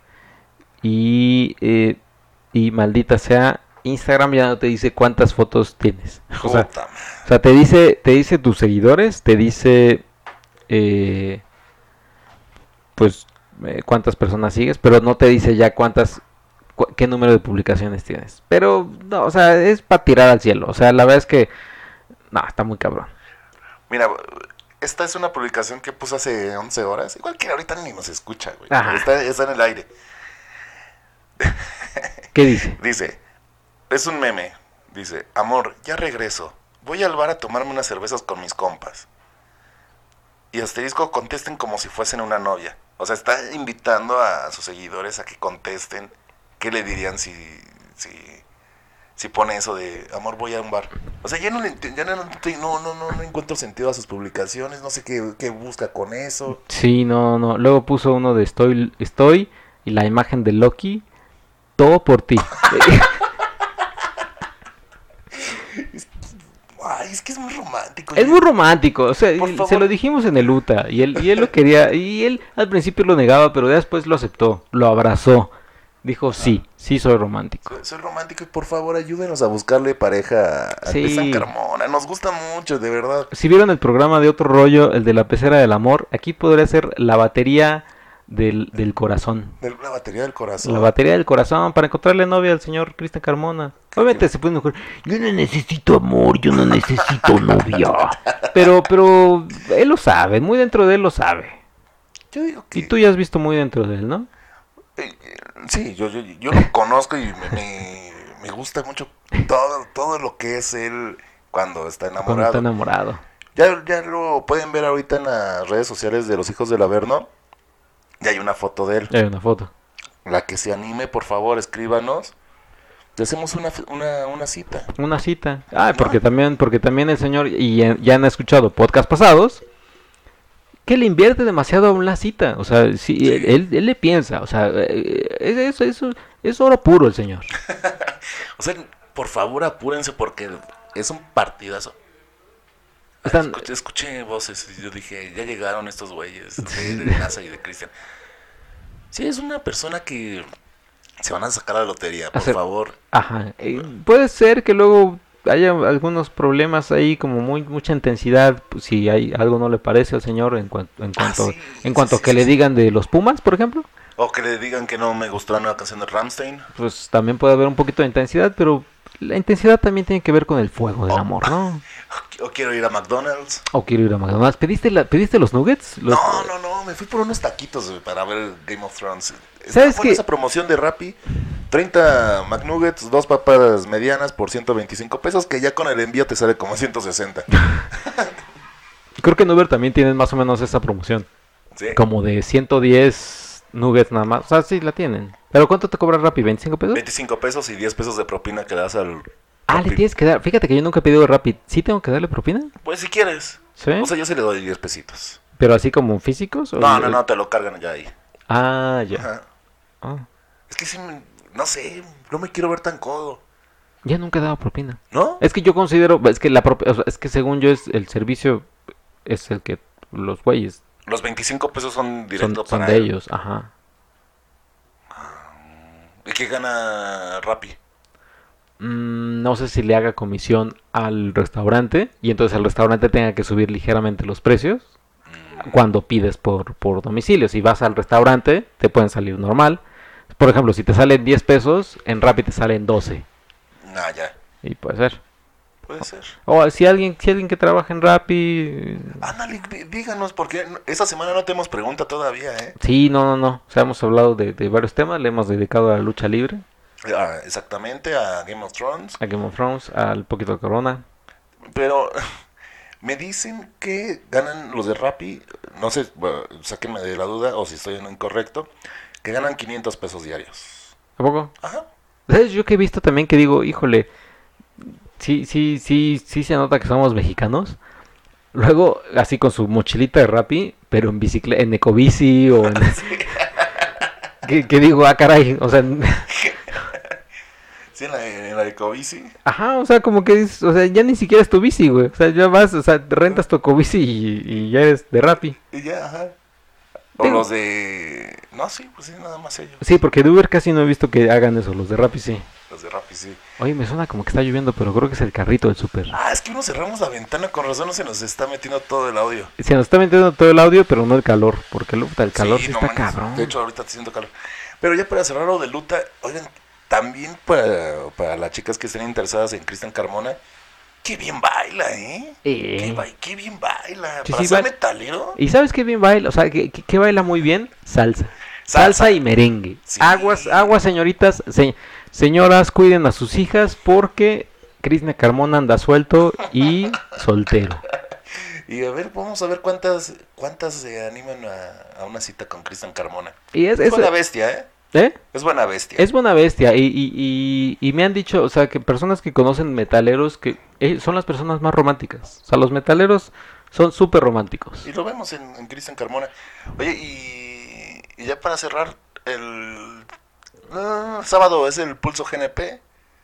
Y, eh, y maldita sea, Instagram ya no te dice cuántas fotos tienes. O sea, Puta madre. o sea, te dice, te dice tus seguidores, te dice eh, pues eh, cuántas personas sigues, pero no te dice ya cuántas, cu- qué número de publicaciones tienes. Pero no, o sea, es para tirar al cielo. O sea, la verdad es que no, está muy cabrón. Mira, esta es una publicación que puse hace once horas. Igual que ahorita ni nos escucha, güey. Ajá. Está, está en el aire. ¿Qué dice? Dice, es un meme. Dice, amor, ya regreso. voy al bar a tomarme unas cervezas con mis compas. Y asterisco, contesten como si fuesen una novia. O sea, está invitando a sus seguidores a que contesten qué le dirían si, si, si pone eso de amor, voy a un bar. O sea, ya no le enti- ya no, no, no, no, no, no encuentro sentido a sus publicaciones, no sé qué, qué busca con eso. Sí, no, no. Luego puso uno de estoy, estoy y la imagen de Loki. Todo por ti. Ay, es que es muy romántico. Es muy romántico, o sea, Por y- favor. se lo dijimos en el U T A y él, y él lo quería, y él al principio lo negaba, pero después lo aceptó, lo abrazó, dijo sí, sí soy romántico. Soy, soy romántico y por favor ayúdenos a buscarle pareja a Sí. Cristian Carmona. Nos gusta mucho, de verdad. Si vieron el programa de Otro Rollo, el de la pecera del amor, aquí podría ser la batería del, del corazón. De la batería del corazón. La batería del corazón para encontrarle novia al señor Cristian Carmona. Obviamente se puede mejor. Yo no necesito amor, yo no necesito novia. Pero, pero él lo sabe, muy dentro de él lo sabe. Yo digo que... Y tú ya has visto muy dentro de él, ¿no? Eh, eh, sí, yo, yo, yo lo conozco y me, me, me gusta mucho todo, todo lo que es él cuando está Cuando enamorado. está enamorado. Ya, ya lo pueden ver ahorita en las redes sociales de los hijos del Averno. Ya hay una foto de él. Ya hay una foto. La que se anime, por favor, escríbanos. Le hacemos una, una, una cita. Una cita. Ah, porque también, porque también el señor, y ya, ya han escuchado podcast pasados, que le invierte demasiado a una cita. O sea, sí, Sí. Él, él, él le piensa. O sea, eh, es, es, es, es oro puro el señor. O sea, por favor, apúrense porque es un partidazo. Están- Escuché, escuché voces y yo dije, ya llegaron estos güeyes de, Sí. de NASA y de Cristian. Sí, es una persona que se van a sacar la lotería, por Hacer- favor. Ajá. eh, puede ser que luego haya algunos problemas ahí, como muy mucha intensidad, pues, si hay algo no le parece al señor en cuanto en Ah, cuanto sí, en sí, cuanto sí, que sí, le sí. digan de los Pumas, por ejemplo. O que le digan que no me gustó la nueva canción de Rammstein. Pues también puede haber un poquito de intensidad, pero la intensidad también tiene que ver con el fuego del Oh. amor, ¿no? O quiero ir a McDonald's. O quiero ir a McDonald's. ¿Pediste, la, ¿pediste los nuggets? Los- No, no, no, me fui por unos taquitos güey, para ver Game of Thrones. ¿Sabes ¿Sabes qué? qué? Esa promoción de Rappi, treinta McNuggets, dos papas medianas por ciento veinticinco pesos, que ya con el envío te sale como ciento sesenta. Creo que en Uber también tienen más o menos esa promoción. Sí. Como de ciento diez nuggets nada más. O sea, sí la tienen. ¿Pero cuánto te cobra Rappi? ¿veinticinco pesos? veinticinco pesos y diez pesos de propina que le das al... Ah, le Rappi. tienes que dar. Fíjate que yo nunca he pedido Rappi. ¿Sí tengo que darle propina? Pues si quieres. ¿Sí? O sea, yo sí le doy diez pesitos. ¿Pero así como físicos? o- No, no, no, te lo cargan ya ahí. Ah, ya. Ajá. Ah, Es que sí, me- no sé, no me quiero ver tan codo. ya nunca he dado propina. ¿No? Es que yo considero. Es que la prop- o sea, es que según yo es el servicio. Es el que los güeyes Los veinticinco pesos son son, directos son para de él. ellos. Ajá. ¿Y qué gana Rappi? Mm, no sé si le haga comisión al restaurante y entonces el restaurante tenga que subir ligeramente los precios cuando pides por, por domicilio. Si vas al restaurante, te pueden salir normal. Por ejemplo, si te salen diez pesos, en Rappi te salen doce. Ah, ya. Y puede ser. Puede ser. O si alguien, si alguien que trabaja en Rappi... Ándale, dí- díganos, porque esta semana no tenemos pregunta todavía, ¿eh? Sí, no, no, no. O sea, hemos hablado de, de varios temas. Le hemos dedicado a la lucha libre, Ah, exactamente, a Game of Thrones. a Game of Thrones, al poquito de Corona. Pero me dicen que ganan los de Rappi, no sé, bueno, sáquenme de la duda o si estoy en lo incorrecto, que ganan quinientos pesos diarios. ¿A poco? Ajá. ¿Sabes? Yo que he visto también que digo, híjole, sí, sí, sí, sí se nota que somos mexicanos. Luego, así con su mochilita de Rappi, pero en bicicleta, en ecobici o en... que, que digo, ah, caray, o sea, Sí, en la, en la ecobici. ajá, o sea, como que es, o sea, ya ni siquiera es tu bici, güey. O sea, ya vas, o sea, rentas tu ecobici y, y ya eres de Rappi. Y ya, ajá. O Digo- los de... No, sí, pues sí, nada más ellos. Sí, porque de Uber casi no he visto que hagan eso, los de Rappi sí. Los de Rappi, sí. Oye, me suena como que está lloviendo, pero creo que es el carrito del súper. Ah, es que uno cerramos la ventana, con razón no se nos está metiendo todo el audio. Se nos está metiendo todo el audio, pero no el calor, porque el, el calor sí, no está manches, cabrón. De hecho, ahorita está haciendo calor. Pero ya para cerrar lo de Luta, oigan, también para, para las chicas que estén interesadas en Cristian Carmona, qué bien baila, ¿eh? Eh. Qué, ba- qué bien baila. Sí, para sí, ser ba- metalero. ¿Y sabes qué bien baila? O sea, que, que- que baila muy bien salsa. Salsa. Salsa, y merengue. Sí. Aguas, aguas, señoritas, se- señoras, cuiden a sus hijas porque Cristian Carmona anda suelto y soltero. Y a ver, vamos a ver cuántas cuántas se animan a, a una cita con Cristian Carmona. Y es, Es es, buena bestia, ¿eh? ¿eh? Es buena bestia. Es buena bestia. Y, y, y, y me han dicho, o sea, que personas que conocen metaleros que eh, son las personas más románticas. O sea, los metaleros son súper románticos. Y lo vemos en, en Cristian Carmona. Oye, y, y ya para cerrar, el uh, sábado es el Pulso G N P.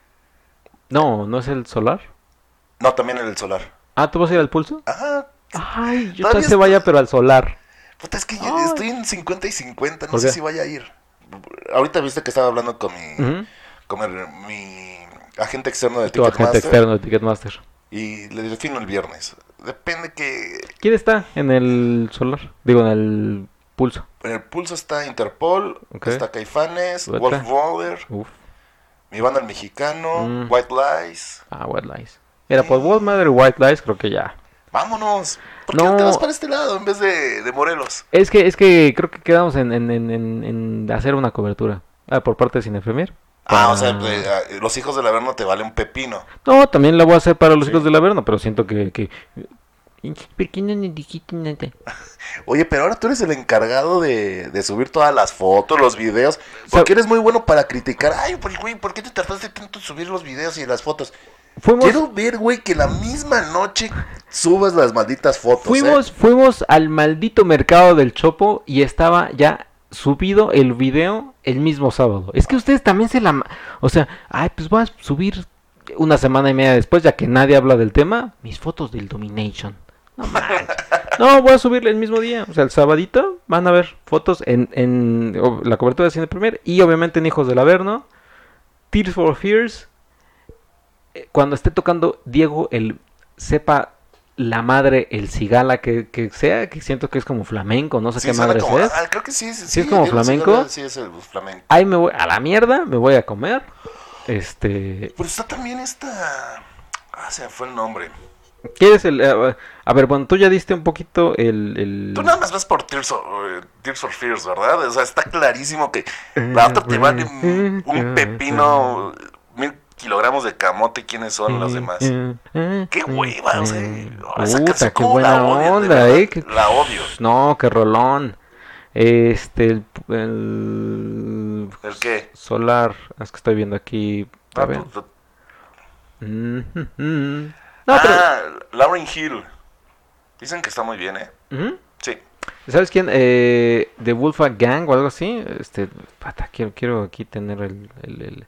No, ¿no es el solar? No, también el Solar. Ah, ¿tú vas a ir al pulso? Ajá. Ay, yo Todavía tal se está- vaya, pero al solar. Puta, es que yo Ay. estoy en cincuenta y cincuenta, no ¿Por sé qué? si vaya a ir. Ahorita viste que estaba hablando con mi, Ujú. con el- mi agente externo de Tu agente Ticketmaster externo de Ticketmaster. y le defino el viernes. Depende que... ¿Quién está en el solar? Digo, en el pulso. En el Pulso está Interpol, Ok. está Caifanes, Vete. Wolf Waller, Uf. mi banda El Mexicano, Mm. White Lies. Ah, White Lies. Mira, por World Mother y White Lies creo que ya. Vámonos. ¿Por qué No. no te vas para este lado en vez de, de Morelos? Es que, es que creo que quedamos en, en, en, en, en hacer una cobertura. Ah, por parte de Cinefremier. Ah, Para- o sea, pues, ah, los hijos del Averno te vale un pepino. No, también la voy a hacer para los Sí. hijos del Averno, pero siento que... que... Pequeño nidijito, nada. Oye, pero ahora tú eres el encargado de, de subir todas las fotos, los videos. Sab- Porque eres muy bueno para criticar. Ay, pues, güey, ¿por qué te tardaste tanto en subir los videos y las fotos? Fuimos, Quiero ver, güey, que la misma noche subas las malditas fotos. fuimos, ¿eh? fuimos al maldito mercado del Chopo y estaba ya subido el video el mismo sábado. Es que ustedes también se la... ma- O sea, ay, pues voy a subir una semana y media después, ya que nadie habla del tema, mis fotos del Domination. No manches. No, voy a subirle el mismo día. O sea, el sabadito van a ver fotos en, en o- la cobertura de Cine Premier y obviamente en Hijos del Averno. Tears for Fears. eh, Cuando esté tocando Diego, el sepa la madre, el cigala que, que sea, que siento que es como flamenco, no sé Sí, qué suena madre como- es. ah, creo que sí. Sí, es como Diego flamenco? Cigala, Sí, es el flamenco. Ahí me voy a la mierda, me voy a comer. Este, Pero está también esta... Ah, se me fue el nombre. ¿quieres el eh, a ver, bueno, tú ya diste un poquito el, el... Tú nada más vas por Tears of, eh, Tears for Fears, ¿verdad? O sea, está clarísimo que la otra te vale un, un pepino, mil kilogramos de camote. ¿Quiénes son los demás? ¡Qué hueva! O sea, esa Puta, canción, qué ¿cómo la buena odio, de onda, verdad? eh. que- La odio. No, qué rolón. Este, el, el ¿El qué? Solar, es que estoy viendo aquí. A Ah, ver. pues, Mm, mm, mm. No, pero ah, Lauryn Hill. Dicen que está muy bien, ¿eh? ¿Ujú? Sí. ¿Sabes quién? Eh, The Wolfgang Gang o algo así. Este, pata, quiero, quiero aquí tener el, el, el,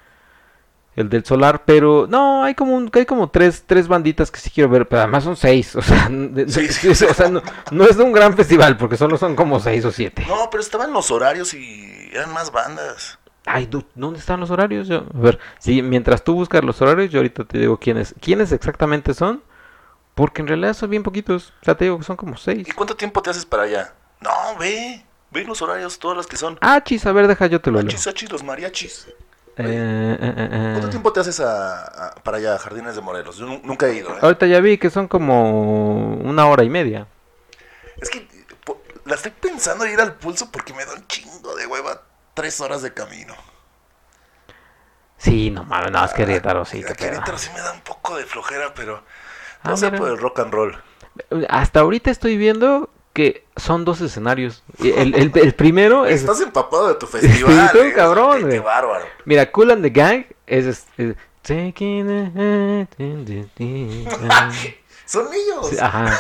el del Solar, pero no, hay como un, hay como tres, tres banditas que sí quiero ver, pero además son seis, o sea, de- Sí, de- sí. o sea, no, no es de un gran festival, porque solo son como seis o siete. No, pero estaban los horarios y eran más bandas. Ay, du- ¿dónde están los horarios? Yo, a ver, sí, mientras tú buscas los horarios, yo ahorita te digo quiénes, quiénes exactamente son, porque en realidad son bien poquitos, o sea, te digo que son como seis. ¿Y cuánto tiempo te haces para allá? No, ve. Ve los horarios, todas las que son. Ah, chis, a ver, deja, yo te lo leo. Achis, achis, los mariachis. Eh, eh, eh, eh. ¿Cuánto tiempo te haces a, a- para allá, a Jardines de Morelos? Yo nu- nunca he ido, ¿eh? Ahorita ya vi que son como una hora y media. Es que po- la estoy pensando ir al Pulso porque me da un chingo de hueva tres horas de camino. Sí, no mames, no, es Querétaro, sí, A qué pedo. Querétaro sí me da un poco de flojera, pero Ah, no sé mira. por el rock and roll. Hasta ahorita estoy viendo que son dos escenarios. El, el, el primero es... Estás empapado de tu festival. Estoy ¿eh? cabrón, Qué- güey. Qué bárbaro. Mira, Cool and the Gang es... es- es- Taking a hand in the deep. Son ellos. Sí, ajá.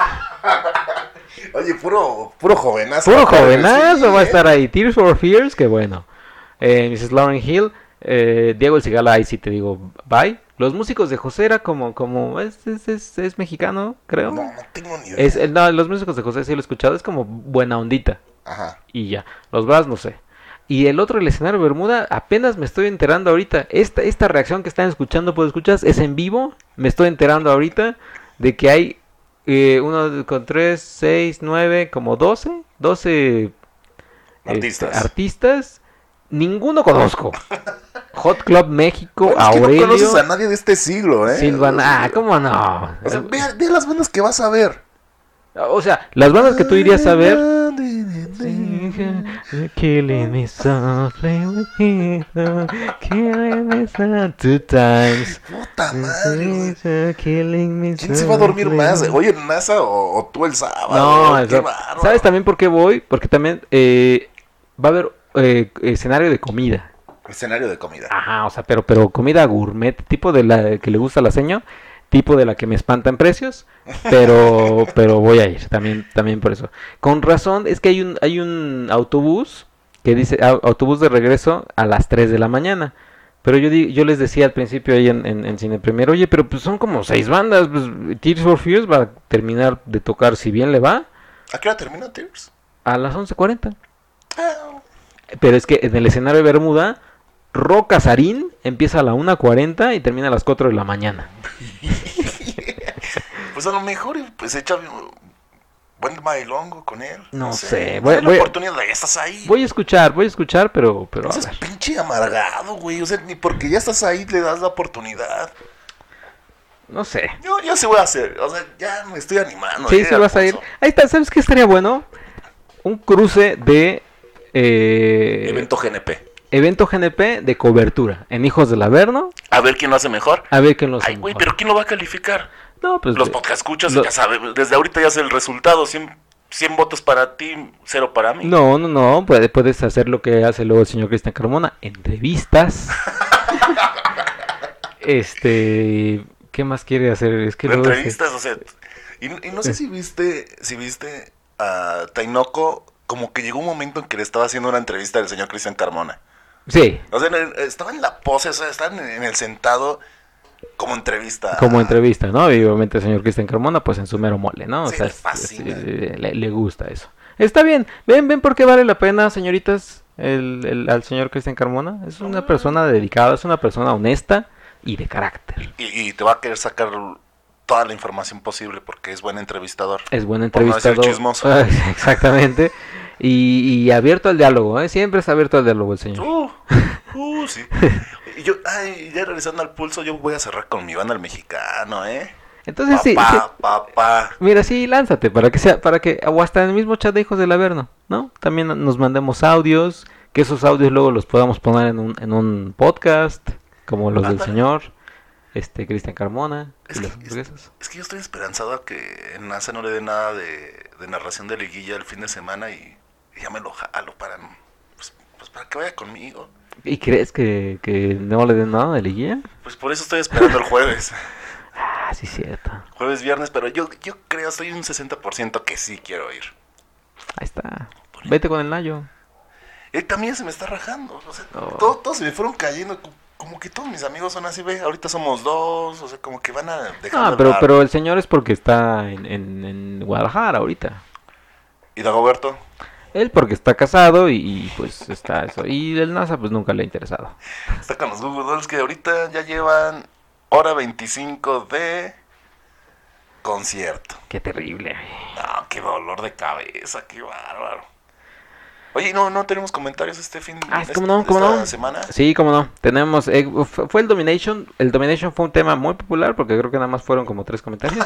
Oye, puro, puro jovenazo. Puro Sí, jovenazo va a ¿eh? estar ahí. Tears for Fears, que bueno. Eh, missus Lauryn Hill. eh, Diego el Cigala, ahí sí te digo bye. Los músicos de José era como... como es, es, es, es mexicano, creo. No, no tengo ni idea. Es, el- no, los músicos de José sí lo he escuchado. Es como buena ondita. Ajá. Y ya. Los Bras no sé. Y el otro, el escenario Bermuda, apenas me estoy enterando ahorita. Esta, esta reacción que están escuchando, pues escuchas, es en vivo. Me estoy enterando ahorita de que hay eh, uno con tres, seis, nueve, como doce. doce Artistas. este, artistas. Ninguno conozco. Hot Club México, Bueno, es que Aurelio, no conoces a nadie de este siglo, ¿eh? Silvana. Ah, ¿cómo no? O sea, ve, ve las bandas que vas a ver. O sea, las bandas que tú irías a ver. You're killing me softly with you, killing me softly two times. Puta madre, güey. You're killing me ¿Quién se va a dormir softly. más? ¿Hoy en NASA o, o tú el sábado? No, güey? eso- Qué bárbaro. ¿sabes también por qué voy? Porque también eh, va a haber eh, escenario de comida. Escenario de comida. Ajá, o sea, pero, pero comida gourmet, tipo de la que le gusta a la seño, tipo de la que me espanta en precios, pero, pero voy a ir, también, también por eso. Con razón, es que hay un, hay un autobús que dice, au- autobús de regreso a las tres de la mañana. Pero yo, di- yo les decía al principio ahí en, en, en Cine Premier, oye, pero pues son como seis bandas, pues Tears for Fears va a terminar de tocar, si bien le va, ¿A qué hora termina Tears? a las once cuarenta. Ah, Pero es que en el escenario de Bermuda, Rock Casarín empieza a la una cuarenta y termina a las cuatro de la mañana. pues a lo mejor pues echa un buen bailongo con él. No sé, Dale voy- la voy- oportunidad, ya estás ahí. Voy a escuchar, voy a escuchar, pero, pero No a seas ver. pinche amargado, güey. O sea, ni porque ya estás ahí le das la oportunidad. No sé. Yo, yo sí voy a hacer. O sea, ya me estoy animando. Sí, ya, sí vas a ir. Alfonso. Ahí está, ¿sabes qué estaría bueno? Un cruce de eh, Evento G N P. evento G N P de cobertura en Hijos del Averno. A ver quién lo hace mejor. A ver quién los Ay, güey, pero ¿quién lo va a calificar? No, pues Los de- podcast escuchas, lo- ya sabes. Desde ahorita ya sé el resultado. cien, cien votos para ti, cero para mí. No, no, no, puede- puedes hacer lo que hace luego el señor Cristian Carmona, entrevistas. este, ¿qué más quiere hacer? Es que De luego entrevistas, o sea. Y, y no sé si viste, si viste a Tainoco, como que llegó un momento en que le estaba haciendo una entrevista al señor Cristian Carmona. Sí, O sea, en el- estaba en la pose, o sea, estaban en, en el sentado como entrevista. como entrevista, ¿no? Y obviamente el señor Cristian Carmona, pues en su mero mole, ¿no? O Sí, sea, le es- fascina. es- eh, le, le gusta eso. Está bien, ven, ven por qué vale la pena, señoritas, el, el- al señor Cristian Carmona. Es una persona dedicada, es una persona honesta y de carácter. Y, y te va a querer sacar toda la información posible porque es buen entrevistador. Es buen Por no decir entrevistador. chismoso. Ah, exactamente. Y, y abierto al diálogo, ¿eh? Siempre es abierto al diálogo el señor. Uh, uh, sí. Y yo, ay, ya regresando al pulso, yo voy a cerrar con mi banda el mexicano, ¿eh? Entonces sí, sí, Papá, papá. mira, sí, lánzate para que sea, para que, o hasta en el mismo chat de Hijos del Averno, ¿no? También nos mandemos audios, que esos audios luego los podamos poner en un, en un podcast, como los del Ándale. señor, este, Cristian Carmona, y Es las que, es, hamburguesas. es que yo estoy esperanzado a que en NASA no le dé nada de, de narración de liguilla el fin de semana y, y ya me lo jalo para, pues, pues para que vaya conmigo. ¿Y crees que, que no le den nada de liguilla? Pues por eso estoy esperando el jueves. Ah, sí, cierto. Jueves, viernes, pero yo, yo creo, estoy un sesenta por ciento que sí quiero ir. Ahí está. Vete con el Nayo. Y también se me está rajando. O sea, Oh. todo- todos se me fueron cayendo. co- Como que todos mis amigos son así, ve. Ahorita somos dos. O sea, como que van a dejar Ah, de pero, hablar. pero el señor es porque está en, en, en Guadalajara ahorita. ¿Y Dagoberto? Él porque está casado y, y, pues está eso. Y el NASA pues nunca le ha interesado. Está con los Google Dolls que ahorita ya llevan hora veinticinco de concierto. Qué terrible. No, qué dolor de cabeza, qué bárbaro. Oye, no, no tenemos comentarios este fin Ah, este- ¿cómo no? ¿Cómo esta no? semana. Sí, cómo no. Tenemos, eh, fu- fue el Domination. El Domination fue un tema muy popular porque creo que nada más fueron como tres comentarios.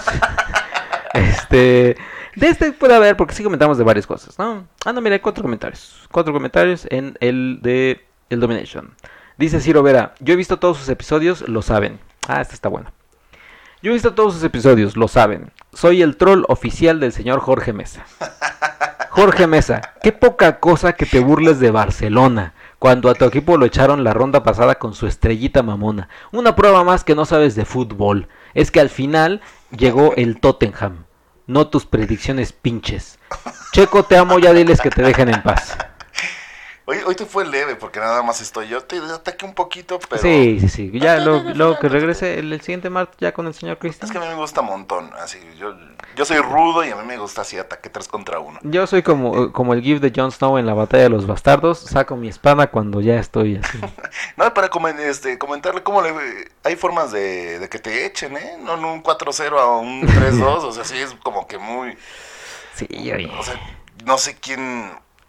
este, de este puede haber porque sí comentamos de varias cosas, ¿no? Ah, no, mira, hay cuatro comentarios. Cuatro comentarios en el de el Domination. Dice Ciro Vera, yo he visto todos sus episodios, lo saben. Ah, este está bueno. Yo he visto todos sus episodios, lo saben. Soy el troll oficial del señor Jorge Mesa. Jorge Mesa, qué poca cosa que te burles de Barcelona, cuando a tu equipo lo echaron la ronda pasada con su estrellita mamona. Una prueba más que no sabes de fútbol. Es que al final llegó el Tottenham, no tus predicciones pinches. Checo, te amo, ya diles que te dejen en paz. Hoy, hoy te fue leve porque nada más estoy yo. Te ataqué un poquito, pero... Sí, sí, sí. Ya luego, luego que regrese el, el siguiente martes ya con el señor Cristian. Es que a mí me gusta un montón. Así, yo, yo soy rudo y a mí me gusta así ataque tres contra uno. Yo soy como, como el GIF de Jon Snow en la batalla de los bastardos. Saco mi espada cuando ya estoy así. No, para comen- este, comentarle cómo le... Hay formas de, de que te echen, ¿eh? No, no un cuatro cero a un tres dos. O sea, sí es como que muy... Sí, oye. O sea, no sé quién...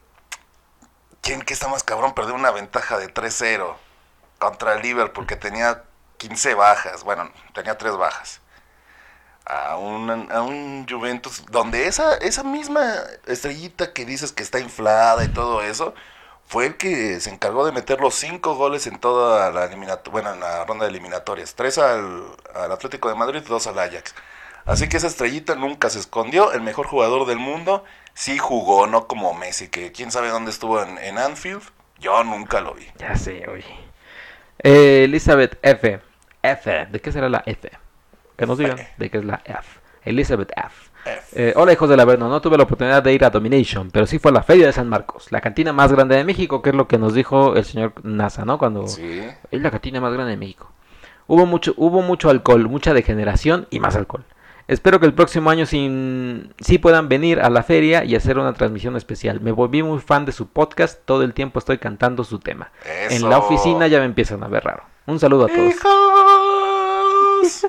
¿Quién que está más cabrón? Perdió una ventaja de tres cero contra el Liverpool porque tenía quince bajas. Bueno, tenía tres bajas. a un, a un Juventus donde esa, esa misma estrellita que dices que está inflada y todo eso, fue el que se encargó de meter los cinco goles en toda la eliminatoria, bueno, en la ronda de eliminatorias. Tres al, al Atlético de Madrid, dos al Ajax. Así que esa estrellita nunca se escondió. El mejor jugador del mundo sí jugó, no como Messi, que quién sabe dónde estuvo en, en Anfield. Yo nunca lo vi. Ya sé, oye. Eh, Elizabeth F. F. ¿De qué será la F? Que nos digan de qué es la F. Elizabeth F. Eh, hola hijos del Averno, no tuve la oportunidad de ir a Domination, pero sí fue a la Feria de San Marcos, la cantina más grande de México, que es lo que nos dijo el señor NASA, ¿no? Cuando Sí. es la cantina más grande de México. Hubo mucho, hubo mucho alcohol, mucha degeneración y más alcohol. Espero que el próximo año sin, sí puedan venir a la feria y hacer una transmisión especial. Me volví muy fan de su podcast, todo el tiempo estoy cantando su tema. Eso. En la oficina ya me empiezan a ver raro. Un saludo a todos. ¡Hijos!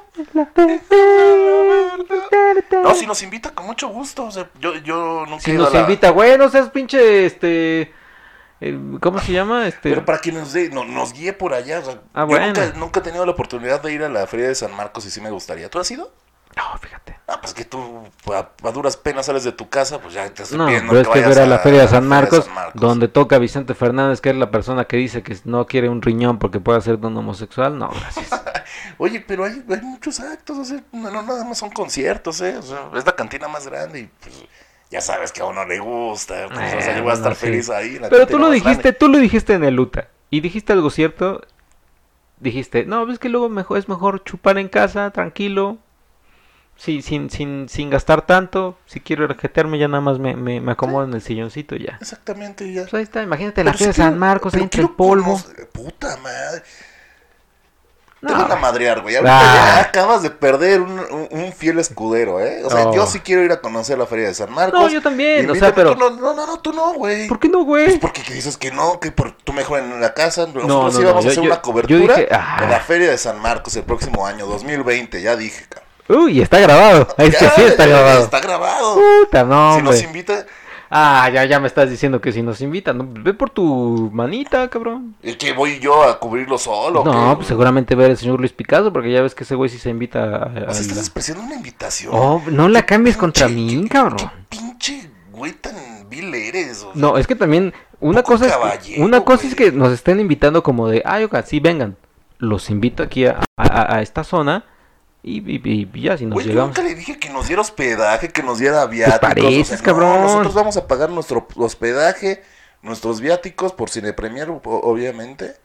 No, si nos invita con mucho gusto. O sea, yo, yo nunca Si he ido nos a la... invita, güey, no seas pinche, este... eh, ¿Cómo se llama? Este... Pero para que nos, dé- no- nos guíe por allá. O sea, Ah, yo bueno. nunca, nunca he tenido la oportunidad de ir a la Feria de San Marcos y sí me gustaría. ¿Tú has ido? No, fíjate. Ah, pues que tú a, a duras penas sales de tu casa, pues ya te estoy No, pidiendo pero es que vayas ver a la Feria de a San la Feria de Marcos, San Marcos. donde toca Vicente Fernández, que es la persona que dice que no quiere un riñón porque puede ser de un homosexual. No, gracias. Oye, pero hay, hay muchos actos, o sea, no, no nada más son conciertos, ¿eh? O sea, es la cantina más grande y pues ya sabes que a uno le gusta, pues, o sea, yo voy a Eh, estar no, sí. feliz ahí. en la Pero cantina tú lo más dijiste, grande. tú lo dijiste en el U T A y dijiste algo cierto. Dijiste, no, ves que luego mejor, es mejor chupar en casa, tranquilo, sí, sin, sin, sin gastar tanto. Si quiero rejetearme ya nada más me, me, me acomodo en el silloncito y ya. Exactamente, ya. Pues ahí está, imagínate la Pero Feria de sí San quiero- Marcos, ahí pero entre el quiero polvo. conocer- Puta madre. No, Te van a güey. madrear, güey. Ahorita Ah. ya acabas de perder un, un, un fiel escudero, ¿eh? O sea, Oh. yo sí quiero ir a conocer la Feria de San Marcos. No, yo también, o Invítame, sea, pero- tú no, no, no, no, tú no, güey. ¿Por qué no, güey? Pues porque que dices que no, que por, tú mejor en la casa. Nosotros no, sí no, vamos yo- a hacer yo- una yo cobertura dije, ah. de la Feria de San Marcos el próximo año, dos mil veinte, ya dije, cabrón. Uy, está grabado. Es que Ya, sí está ya, grabado. Está grabado. Puta, no, si nos hombre. invita, Ah, ya, ya me estás diciendo que si nos invitan, ¿no? Ve por tu manita, cabrón. ¿y que voy yo a cubrirlo solo? No, ¿qué? pues seguramente ver al señor Luis Picasso, porque ya ves que ese güey sí se invita a... a O sea, estás la- despreciando una invitación. Oh, no la cambies Pinche- contra mí, qué- cabrón. Qué pinche güey tan vil eres. O sea, No, es que también una Poco cosa es que, caballero, una cosa es güey. que nos estén invitando como de, ay, oiga, sí, vengan. Los invito aquí a, a- a esta zona y, y- y ya, si nos Güey, yo llegamos... nunca le dije que nos diera hospedaje, que nos diera viáticos. pareces, o sea, no, cabrón. nosotros vamos a pagar nuestro hospedaje, nuestros viáticos por Cine Premier, o- obviamente.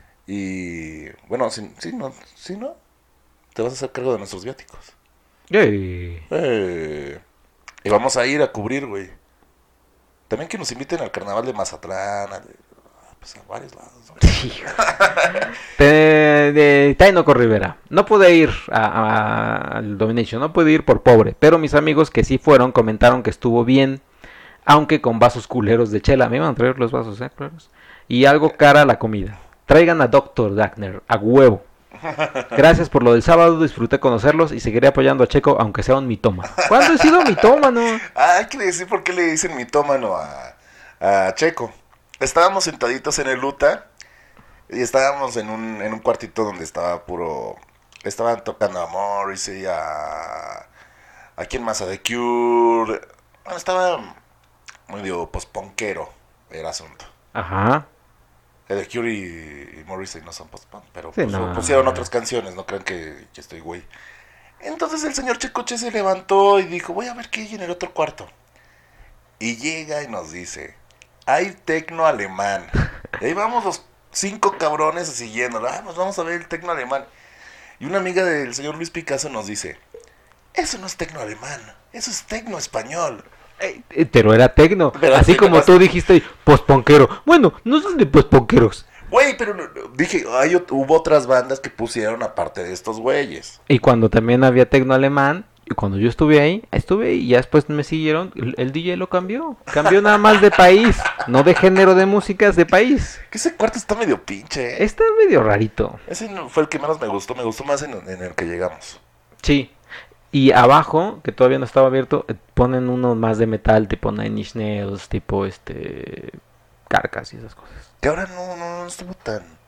Y bueno, sí, sí, no, sí, ¿no? Te vas a hacer cargo de nuestros viáticos. Ey. Eh, y vamos a ir a cubrir, güey. También que nos inviten al carnaval de Mazatlán, a, pues a varios lados. ¿no? Te- de Tainoco Rivera. No pude ir a- a- al Domination, no pude ir por pobre, pero mis amigos que sí fueron comentaron que estuvo bien, aunque con vasos culeros de chela. Me iban a traer los vasos, ¿eh? Culeros. Y algo cara la comida. Traigan a doctor Dagner, a huevo. Gracias por lo del sábado, disfruté conocerlos y seguiré apoyando a Checo, aunque sea un mitómano. ¿Cuándo he sido mitómano? Ah, hay que decir por qué le dicen mitómano a, a Checo. Estábamos sentaditos en el Uta y estábamos en un, en un cuartito donde estaba puro... Estaban tocando a Morrissey, a... ¿A quién más? A The Cure. Bueno, estaba medio post-punkero el asunto. Ajá. The Cure y, y Morrissey no son post-punk, pero Sí, pues, no. pusieron otras canciones, no crean que, que estoy güey. Entonces el señor Checoche se levantó y dijo, voy a ver qué hay en el otro cuarto. Y llega y nos dice, hay tecno alemán. Y ahí vamos los cinco cabrones siguiendo. Ah, pues vamos a ver el tecno alemán. Y una amiga del señor Luis Picasso nos dice, eso no es tecno alemán, eso es tecno español. Eh, Pero era tecno. Pero Así tecno como más- tú dijiste, postponquero. Bueno, no son de postponqueros. Güey, pero no- no, dije, hay, ot- hubo otras bandas que pusieron aparte de estos güeyes. Y cuando también había tecno alemán, y cuando yo estuve ahí, estuve ahí y ya después me siguieron, el, el D J lo cambió. Cambió nada más de país, no de género de música, es de país. Que ese cuarto está medio pinche, ¿eh? Está medio rarito. Ese no fue el que menos me gustó, me gustó más en, en el que llegamos. Sí. Y abajo, que todavía no estaba abierto, eh, ponen uno más de metal, tipo Nine Inch Nails, tipo este... Carcas y esas cosas. Que ahora no, no, no estuvo tan...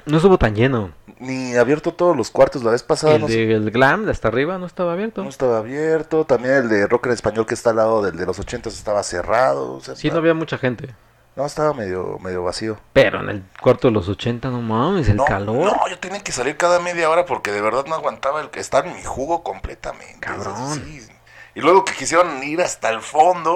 No estuvo tan lleno. Ni abierto todos los cuartos la vez pasada. El no, de el Glam, de hasta arriba, no estaba abierto. no estaba abierto. También el de Rock en Español que está al lado del de los ochentas estaba cerrado. O sea, Sí, está- no había mucha gente. no, estaba medio, medio vacío. Pero en el cuarto de los ochenta, no mames, el no, calor. No, yo tenía que salir cada media hora porque de verdad no aguantaba el que estar en mi jugo completamente. Cabrón. Sí. Y luego que quisieron ir hasta el fondo.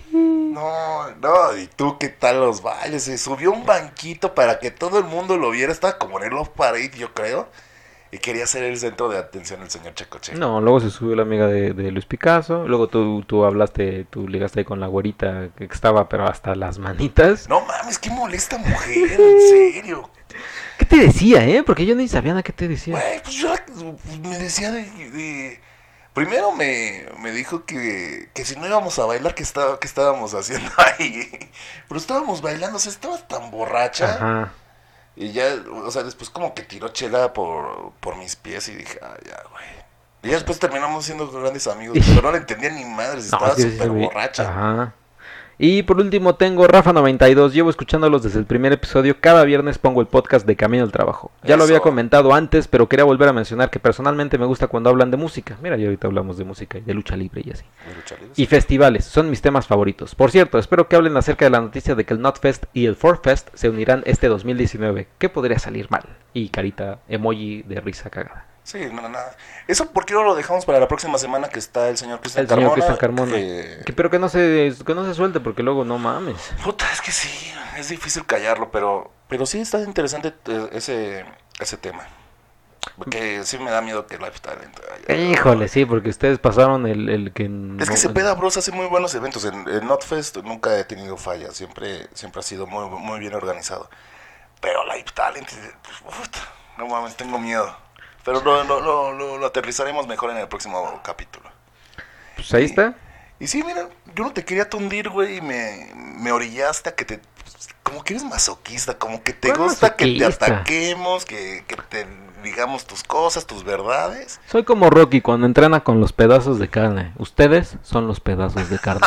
No, no, y tú qué tal los bailes. Se subió un banquito para que todo el mundo lo viera. Estaba como en el Love Parade, yo creo. Y quería ser el centro de atención el señor Checoche. No, luego se subió la amiga de, de Luis Picasso. Luego tú, tú hablaste, tú ligaste ahí con la güerita que estaba, pero hasta las manitas. No mames, qué molesta mujer, en serio. ¿Qué te decía, eh? Porque yo ni sabía nada qué te decía. Güey, pues yo pues, me decía de... de- Primero me, me dijo que, que si no íbamos a bailar, que, estaba, que estábamos haciendo ahí. Pero estábamos bailando, o sea, estaba tan borracha. Ajá. Y ya, o sea, después como que tiró chela por, por mis pies y dije, ah, ya, güey. Y ya después terminamos siendo grandes amigos, pero no le entendía ni madres, No, estaba sí, sí, súper sí. borracha. Ajá. Y por último tengo Rafa noventa y dos, llevo escuchándolos desde el primer episodio, cada viernes pongo el podcast de Camino al Trabajo. Ya lo Eso. había comentado antes, pero quería volver a mencionar que personalmente me gusta cuando hablan de música. Mira, ya ahorita hablamos de música y de lucha libre y así. ¿Me lucha libre? Y festivales, son mis temas favoritos. Por cierto, espero que hablen acerca de la noticia de que el Notfest y el Forfest se unirán este dos mil diecinueve. ¿Qué podría salir mal? Y carita emoji de risa cagada. Sí, no, nada. Eso, ¿por qué no lo dejamos para la próxima semana que está el señor Cristian El señor Carmona? Cristian Carmona. que- Que, pero que no se que no se suelte porque luego no mames. Puta, es que sí, es difícil callarlo, pero pero sí está interesante eh, ese ese tema. Porque sí me da miedo que Life Talent haya- Híjole, sí, porque ustedes pasaron el, el que... Es que Cepeda Bros hace muy buenos eventos. En, en Notfest nunca he tenido fallas. Siempre, siempre ha sido muy, muy bien organizado. Pero Live Talent, pues, puta, no mames, tengo miedo. Pero lo, lo, lo, lo, lo aterrizaremos mejor en el próximo capítulo. Pues ahí está. Y sí, mira, yo no te quería tundir, güey, y me, me orillaste a que te... Como que eres masoquista, como que te ¿Cuál gusta que te masoquista? ataquemos, que, que te digamos tus cosas, tus verdades. Soy como Rocky cuando entrena con los pedazos de carne. Ustedes son los pedazos de carne.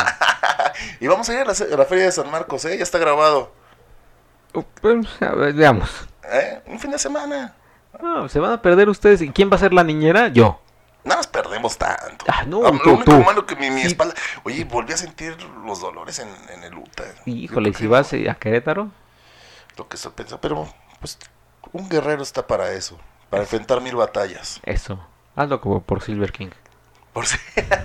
Y vamos a ir a la, a la Feria de San Marcos, ¿eh? Ya está grabado. Uh, pues, a ver, veamos. ¿Eh? Un fin de semana. Ah, se van a perder ustedes. ¿Y quién va a ser la niñera? Yo. Nada más perdemos tanto. Ah, no, Ah, tú, lo único tú. malo que mi, mi Sí. espalda... Oye, volví a sentir los dolores en, en el U T A. Híjole, ¿y Yo si creo vas que eh, a Querétaro? Lo que estoy pensando, pero pues un guerrero está para eso. Para enfrentar mil batallas. Eso. Hazlo como por Silver King. Por si...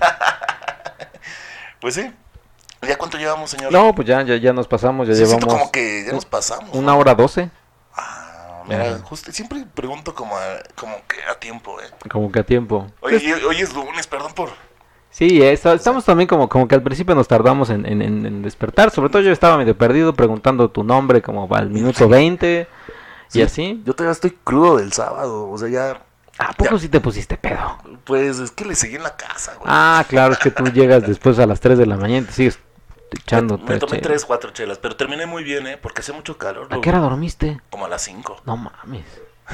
Pues sí. ¿Ya cuánto llevamos, señor? No, pues ya, ya, ya nos pasamos. Ya Sí, siento llevamos como que ya nos pasamos. una ¿no? hora doce. Ah, mira, Ajá. justo, siempre pregunto como, a- como que a tiempo, ¿eh? Como que a tiempo. Oye, y hoy es lunes, perdón por... Sí, está- estamos también como, como que al principio nos tardamos en, en- en- en despertar. Sobre todo yo estaba medio perdido preguntando tu nombre como al minuto veinte. Y Sí, así. Yo todavía estoy crudo del sábado, o sea, ya... ¿A poco Ya. sí te pusiste pedo? Pues es que le seguí en la casa, güey. Ah, claro, es que tú llegas después a las tres de la mañana y te sigues echando me, me tres tomé chelas. tres, cuatro chelas, pero terminé muy bien, ¿eh? Porque hace mucho calor. ¿A lo- qué hora dormiste? Como a las cinco. No mames.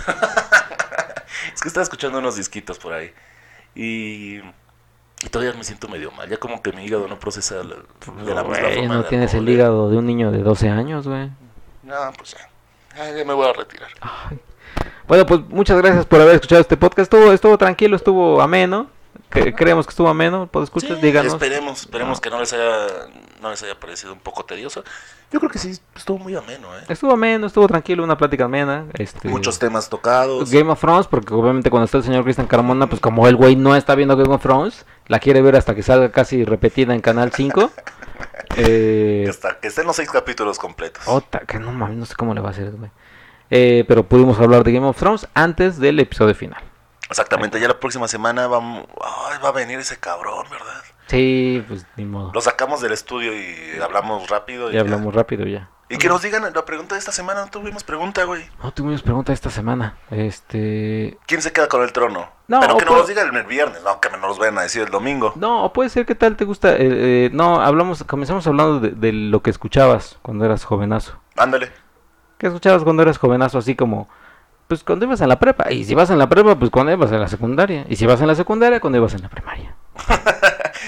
Es que estaba escuchando unos disquitos por ahí. Y... Y todavía me siento medio mal. Ya como que mi hígado no procesa la, de la misma Güey, forma. no el tienes el alcohol, ¿eh? hígado de un niño de doce años, güey. No, pues ya. Ah, ya me voy a retirar. Ay. Bueno, pues muchas gracias por haber escuchado este podcast. Estuvo, estuvo tranquilo, estuvo ameno. Que, creemos que estuvo ameno. ¿Puedo escuchar? Sí, Díganos. esperemos, esperemos Ah. que no les haya no les haya parecido un poco tedioso. Yo creo que sí, estuvo muy ameno, ¿eh? Estuvo ameno, estuvo tranquilo, una plática amena. Este, Muchos temas tocados. Game of Thrones, porque obviamente cuando está el señor Cristian Carmona, pues como el güey no está viendo Game of Thrones, la quiere ver hasta que salga casi repetida en Canal cinco. Que, eh, hasta, que estén los seis capítulos completos. Ota, que no mames, no sé cómo le va a hacer, güey. Eh, pero pudimos hablar de Game of Thrones antes del episodio final. Exactamente, ya la próxima semana vamos, ay, va a venir ese cabrón, ¿verdad? Sí, pues ni modo. Lo sacamos del estudio y hablamos rápido. Y Ya hablamos rápido ya. Y que nos digan la pregunta de esta semana. No tuvimos pregunta, güey. No tuvimos pregunta esta semana. Este. ¿Quién se queda con el trono? No, Pero o que nos puede- los digan el viernes. No, que me nos vayan a decir el domingo. No, o puede ser que tal te gusta. eh, eh, no, hablamos, comenzamos hablando de, de lo que escuchabas cuando eras jovenazo. Ándale. ¿Qué escuchabas cuando eras jovenazo? Así como, pues cuando ibas en la prepa. Y si vas en la prepa, pues cuando ibas en la secundaria. Y si vas en la secundaria, cuando ibas en la primaria.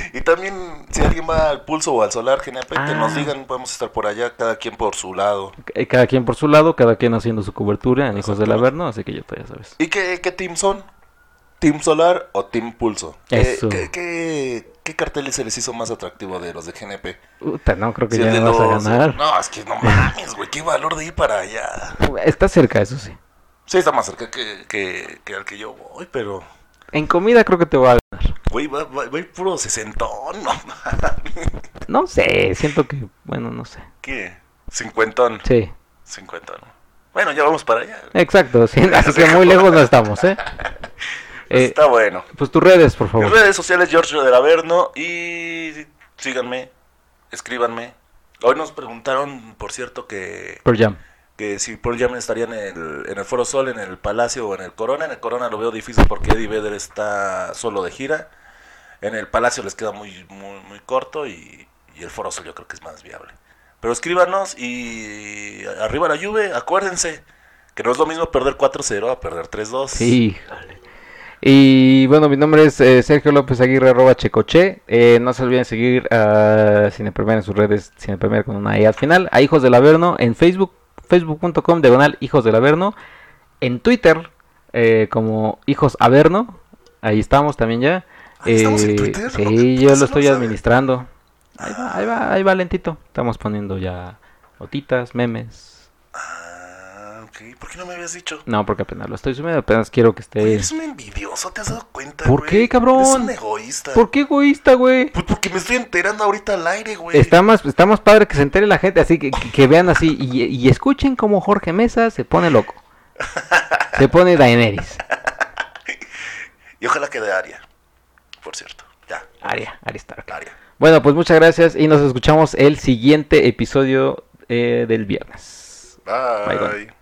Y también, si alguien va al Pulso o al Solar G N P, Ah. que nos digan, podemos estar por allá, cada quien por su lado. Eh, Cada quien por su lado, cada quien haciendo su cobertura en Hijos del Exactamente. Averno, así que ya, tú ya sabes. ¿Y qué, qué team son? ¿Team Solar o Team Pulso? ¿Qué, Eso. qué, qué, qué carteles se les hizo más atractivo de los de G N P? Puta, no, creo que Si el ya de no vas a los- ganar. No, es que no mames, güey, qué valor de ir para allá. Está cerca, eso sí. Sí, está más cerca que, que, que al que yo voy, pero... En comida creo que te va a ganar. Güey, va, va, va a ir puro sesentón, no mames. No sé, siento que, bueno, no sé. ¿Qué? Cincuentón. Sí, Cincuentón. Bueno, ya vamos para allá. exacto, sí, así que muy lejos no estamos, ¿eh? Pues Eh, está bueno. Pues tus redes, por Mis favor. redes sociales, Giorgio del Averno, y síganme, escríbanme. Hoy nos preguntaron, por cierto, que, Pearl Jam. que si Pearl Jam estaría en el, en el Foro Sol, en el Palacio o en el Corona. En el Corona lo veo difícil porque Eddie Vedder está solo de gira. En el Palacio les queda muy, muy, muy corto y, y el Foro Sol yo creo que es más viable. Pero escríbanos y arriba la Juve, acuérdense que no es lo mismo perder cuatro cero a perder tres dos. Híjole. Y bueno, mi nombre es eh, Sergio López Aguirre, arroba Checoche. Eh, no se olviden seguir a Cine Premier en sus redes, Cine Premier con una E al final. A Hijos del Averno en Facebook, facebook punto com, diagonal Hijos del Averno. En Twitter, eh, como Hijos Averno. Ahí estamos también ya. Ahí estamos en Eh, Twitter, sí, ¿no? yo Eso lo estoy no sabe. administrando. Ahí va, ahí va, ahí va lentito. Estamos poniendo ya notitas, memes. Ah, ok. ¿Por qué no me habías dicho? No, porque apenas lo estoy subiendo, apenas quiero que Güey, esté... eres un envidioso, ¿te has dado cuenta, ¿Por güey? qué, cabrón? Eres un egoísta. ¿Por qué egoísta, güey? Pues porque me estoy enterando ahorita al aire, güey. Está más, está más padre que se entere la gente, así que, que, que vean así y, y escuchen cómo Jorge Mesa se pone loco. Se pone Daenerys. Y ojalá quede Aria, por cierto. Ya, Aria, Aria Stark. Aria. Bueno, pues muchas gracias y nos escuchamos el siguiente episodio eh, del viernes. Bye. Bye, bye.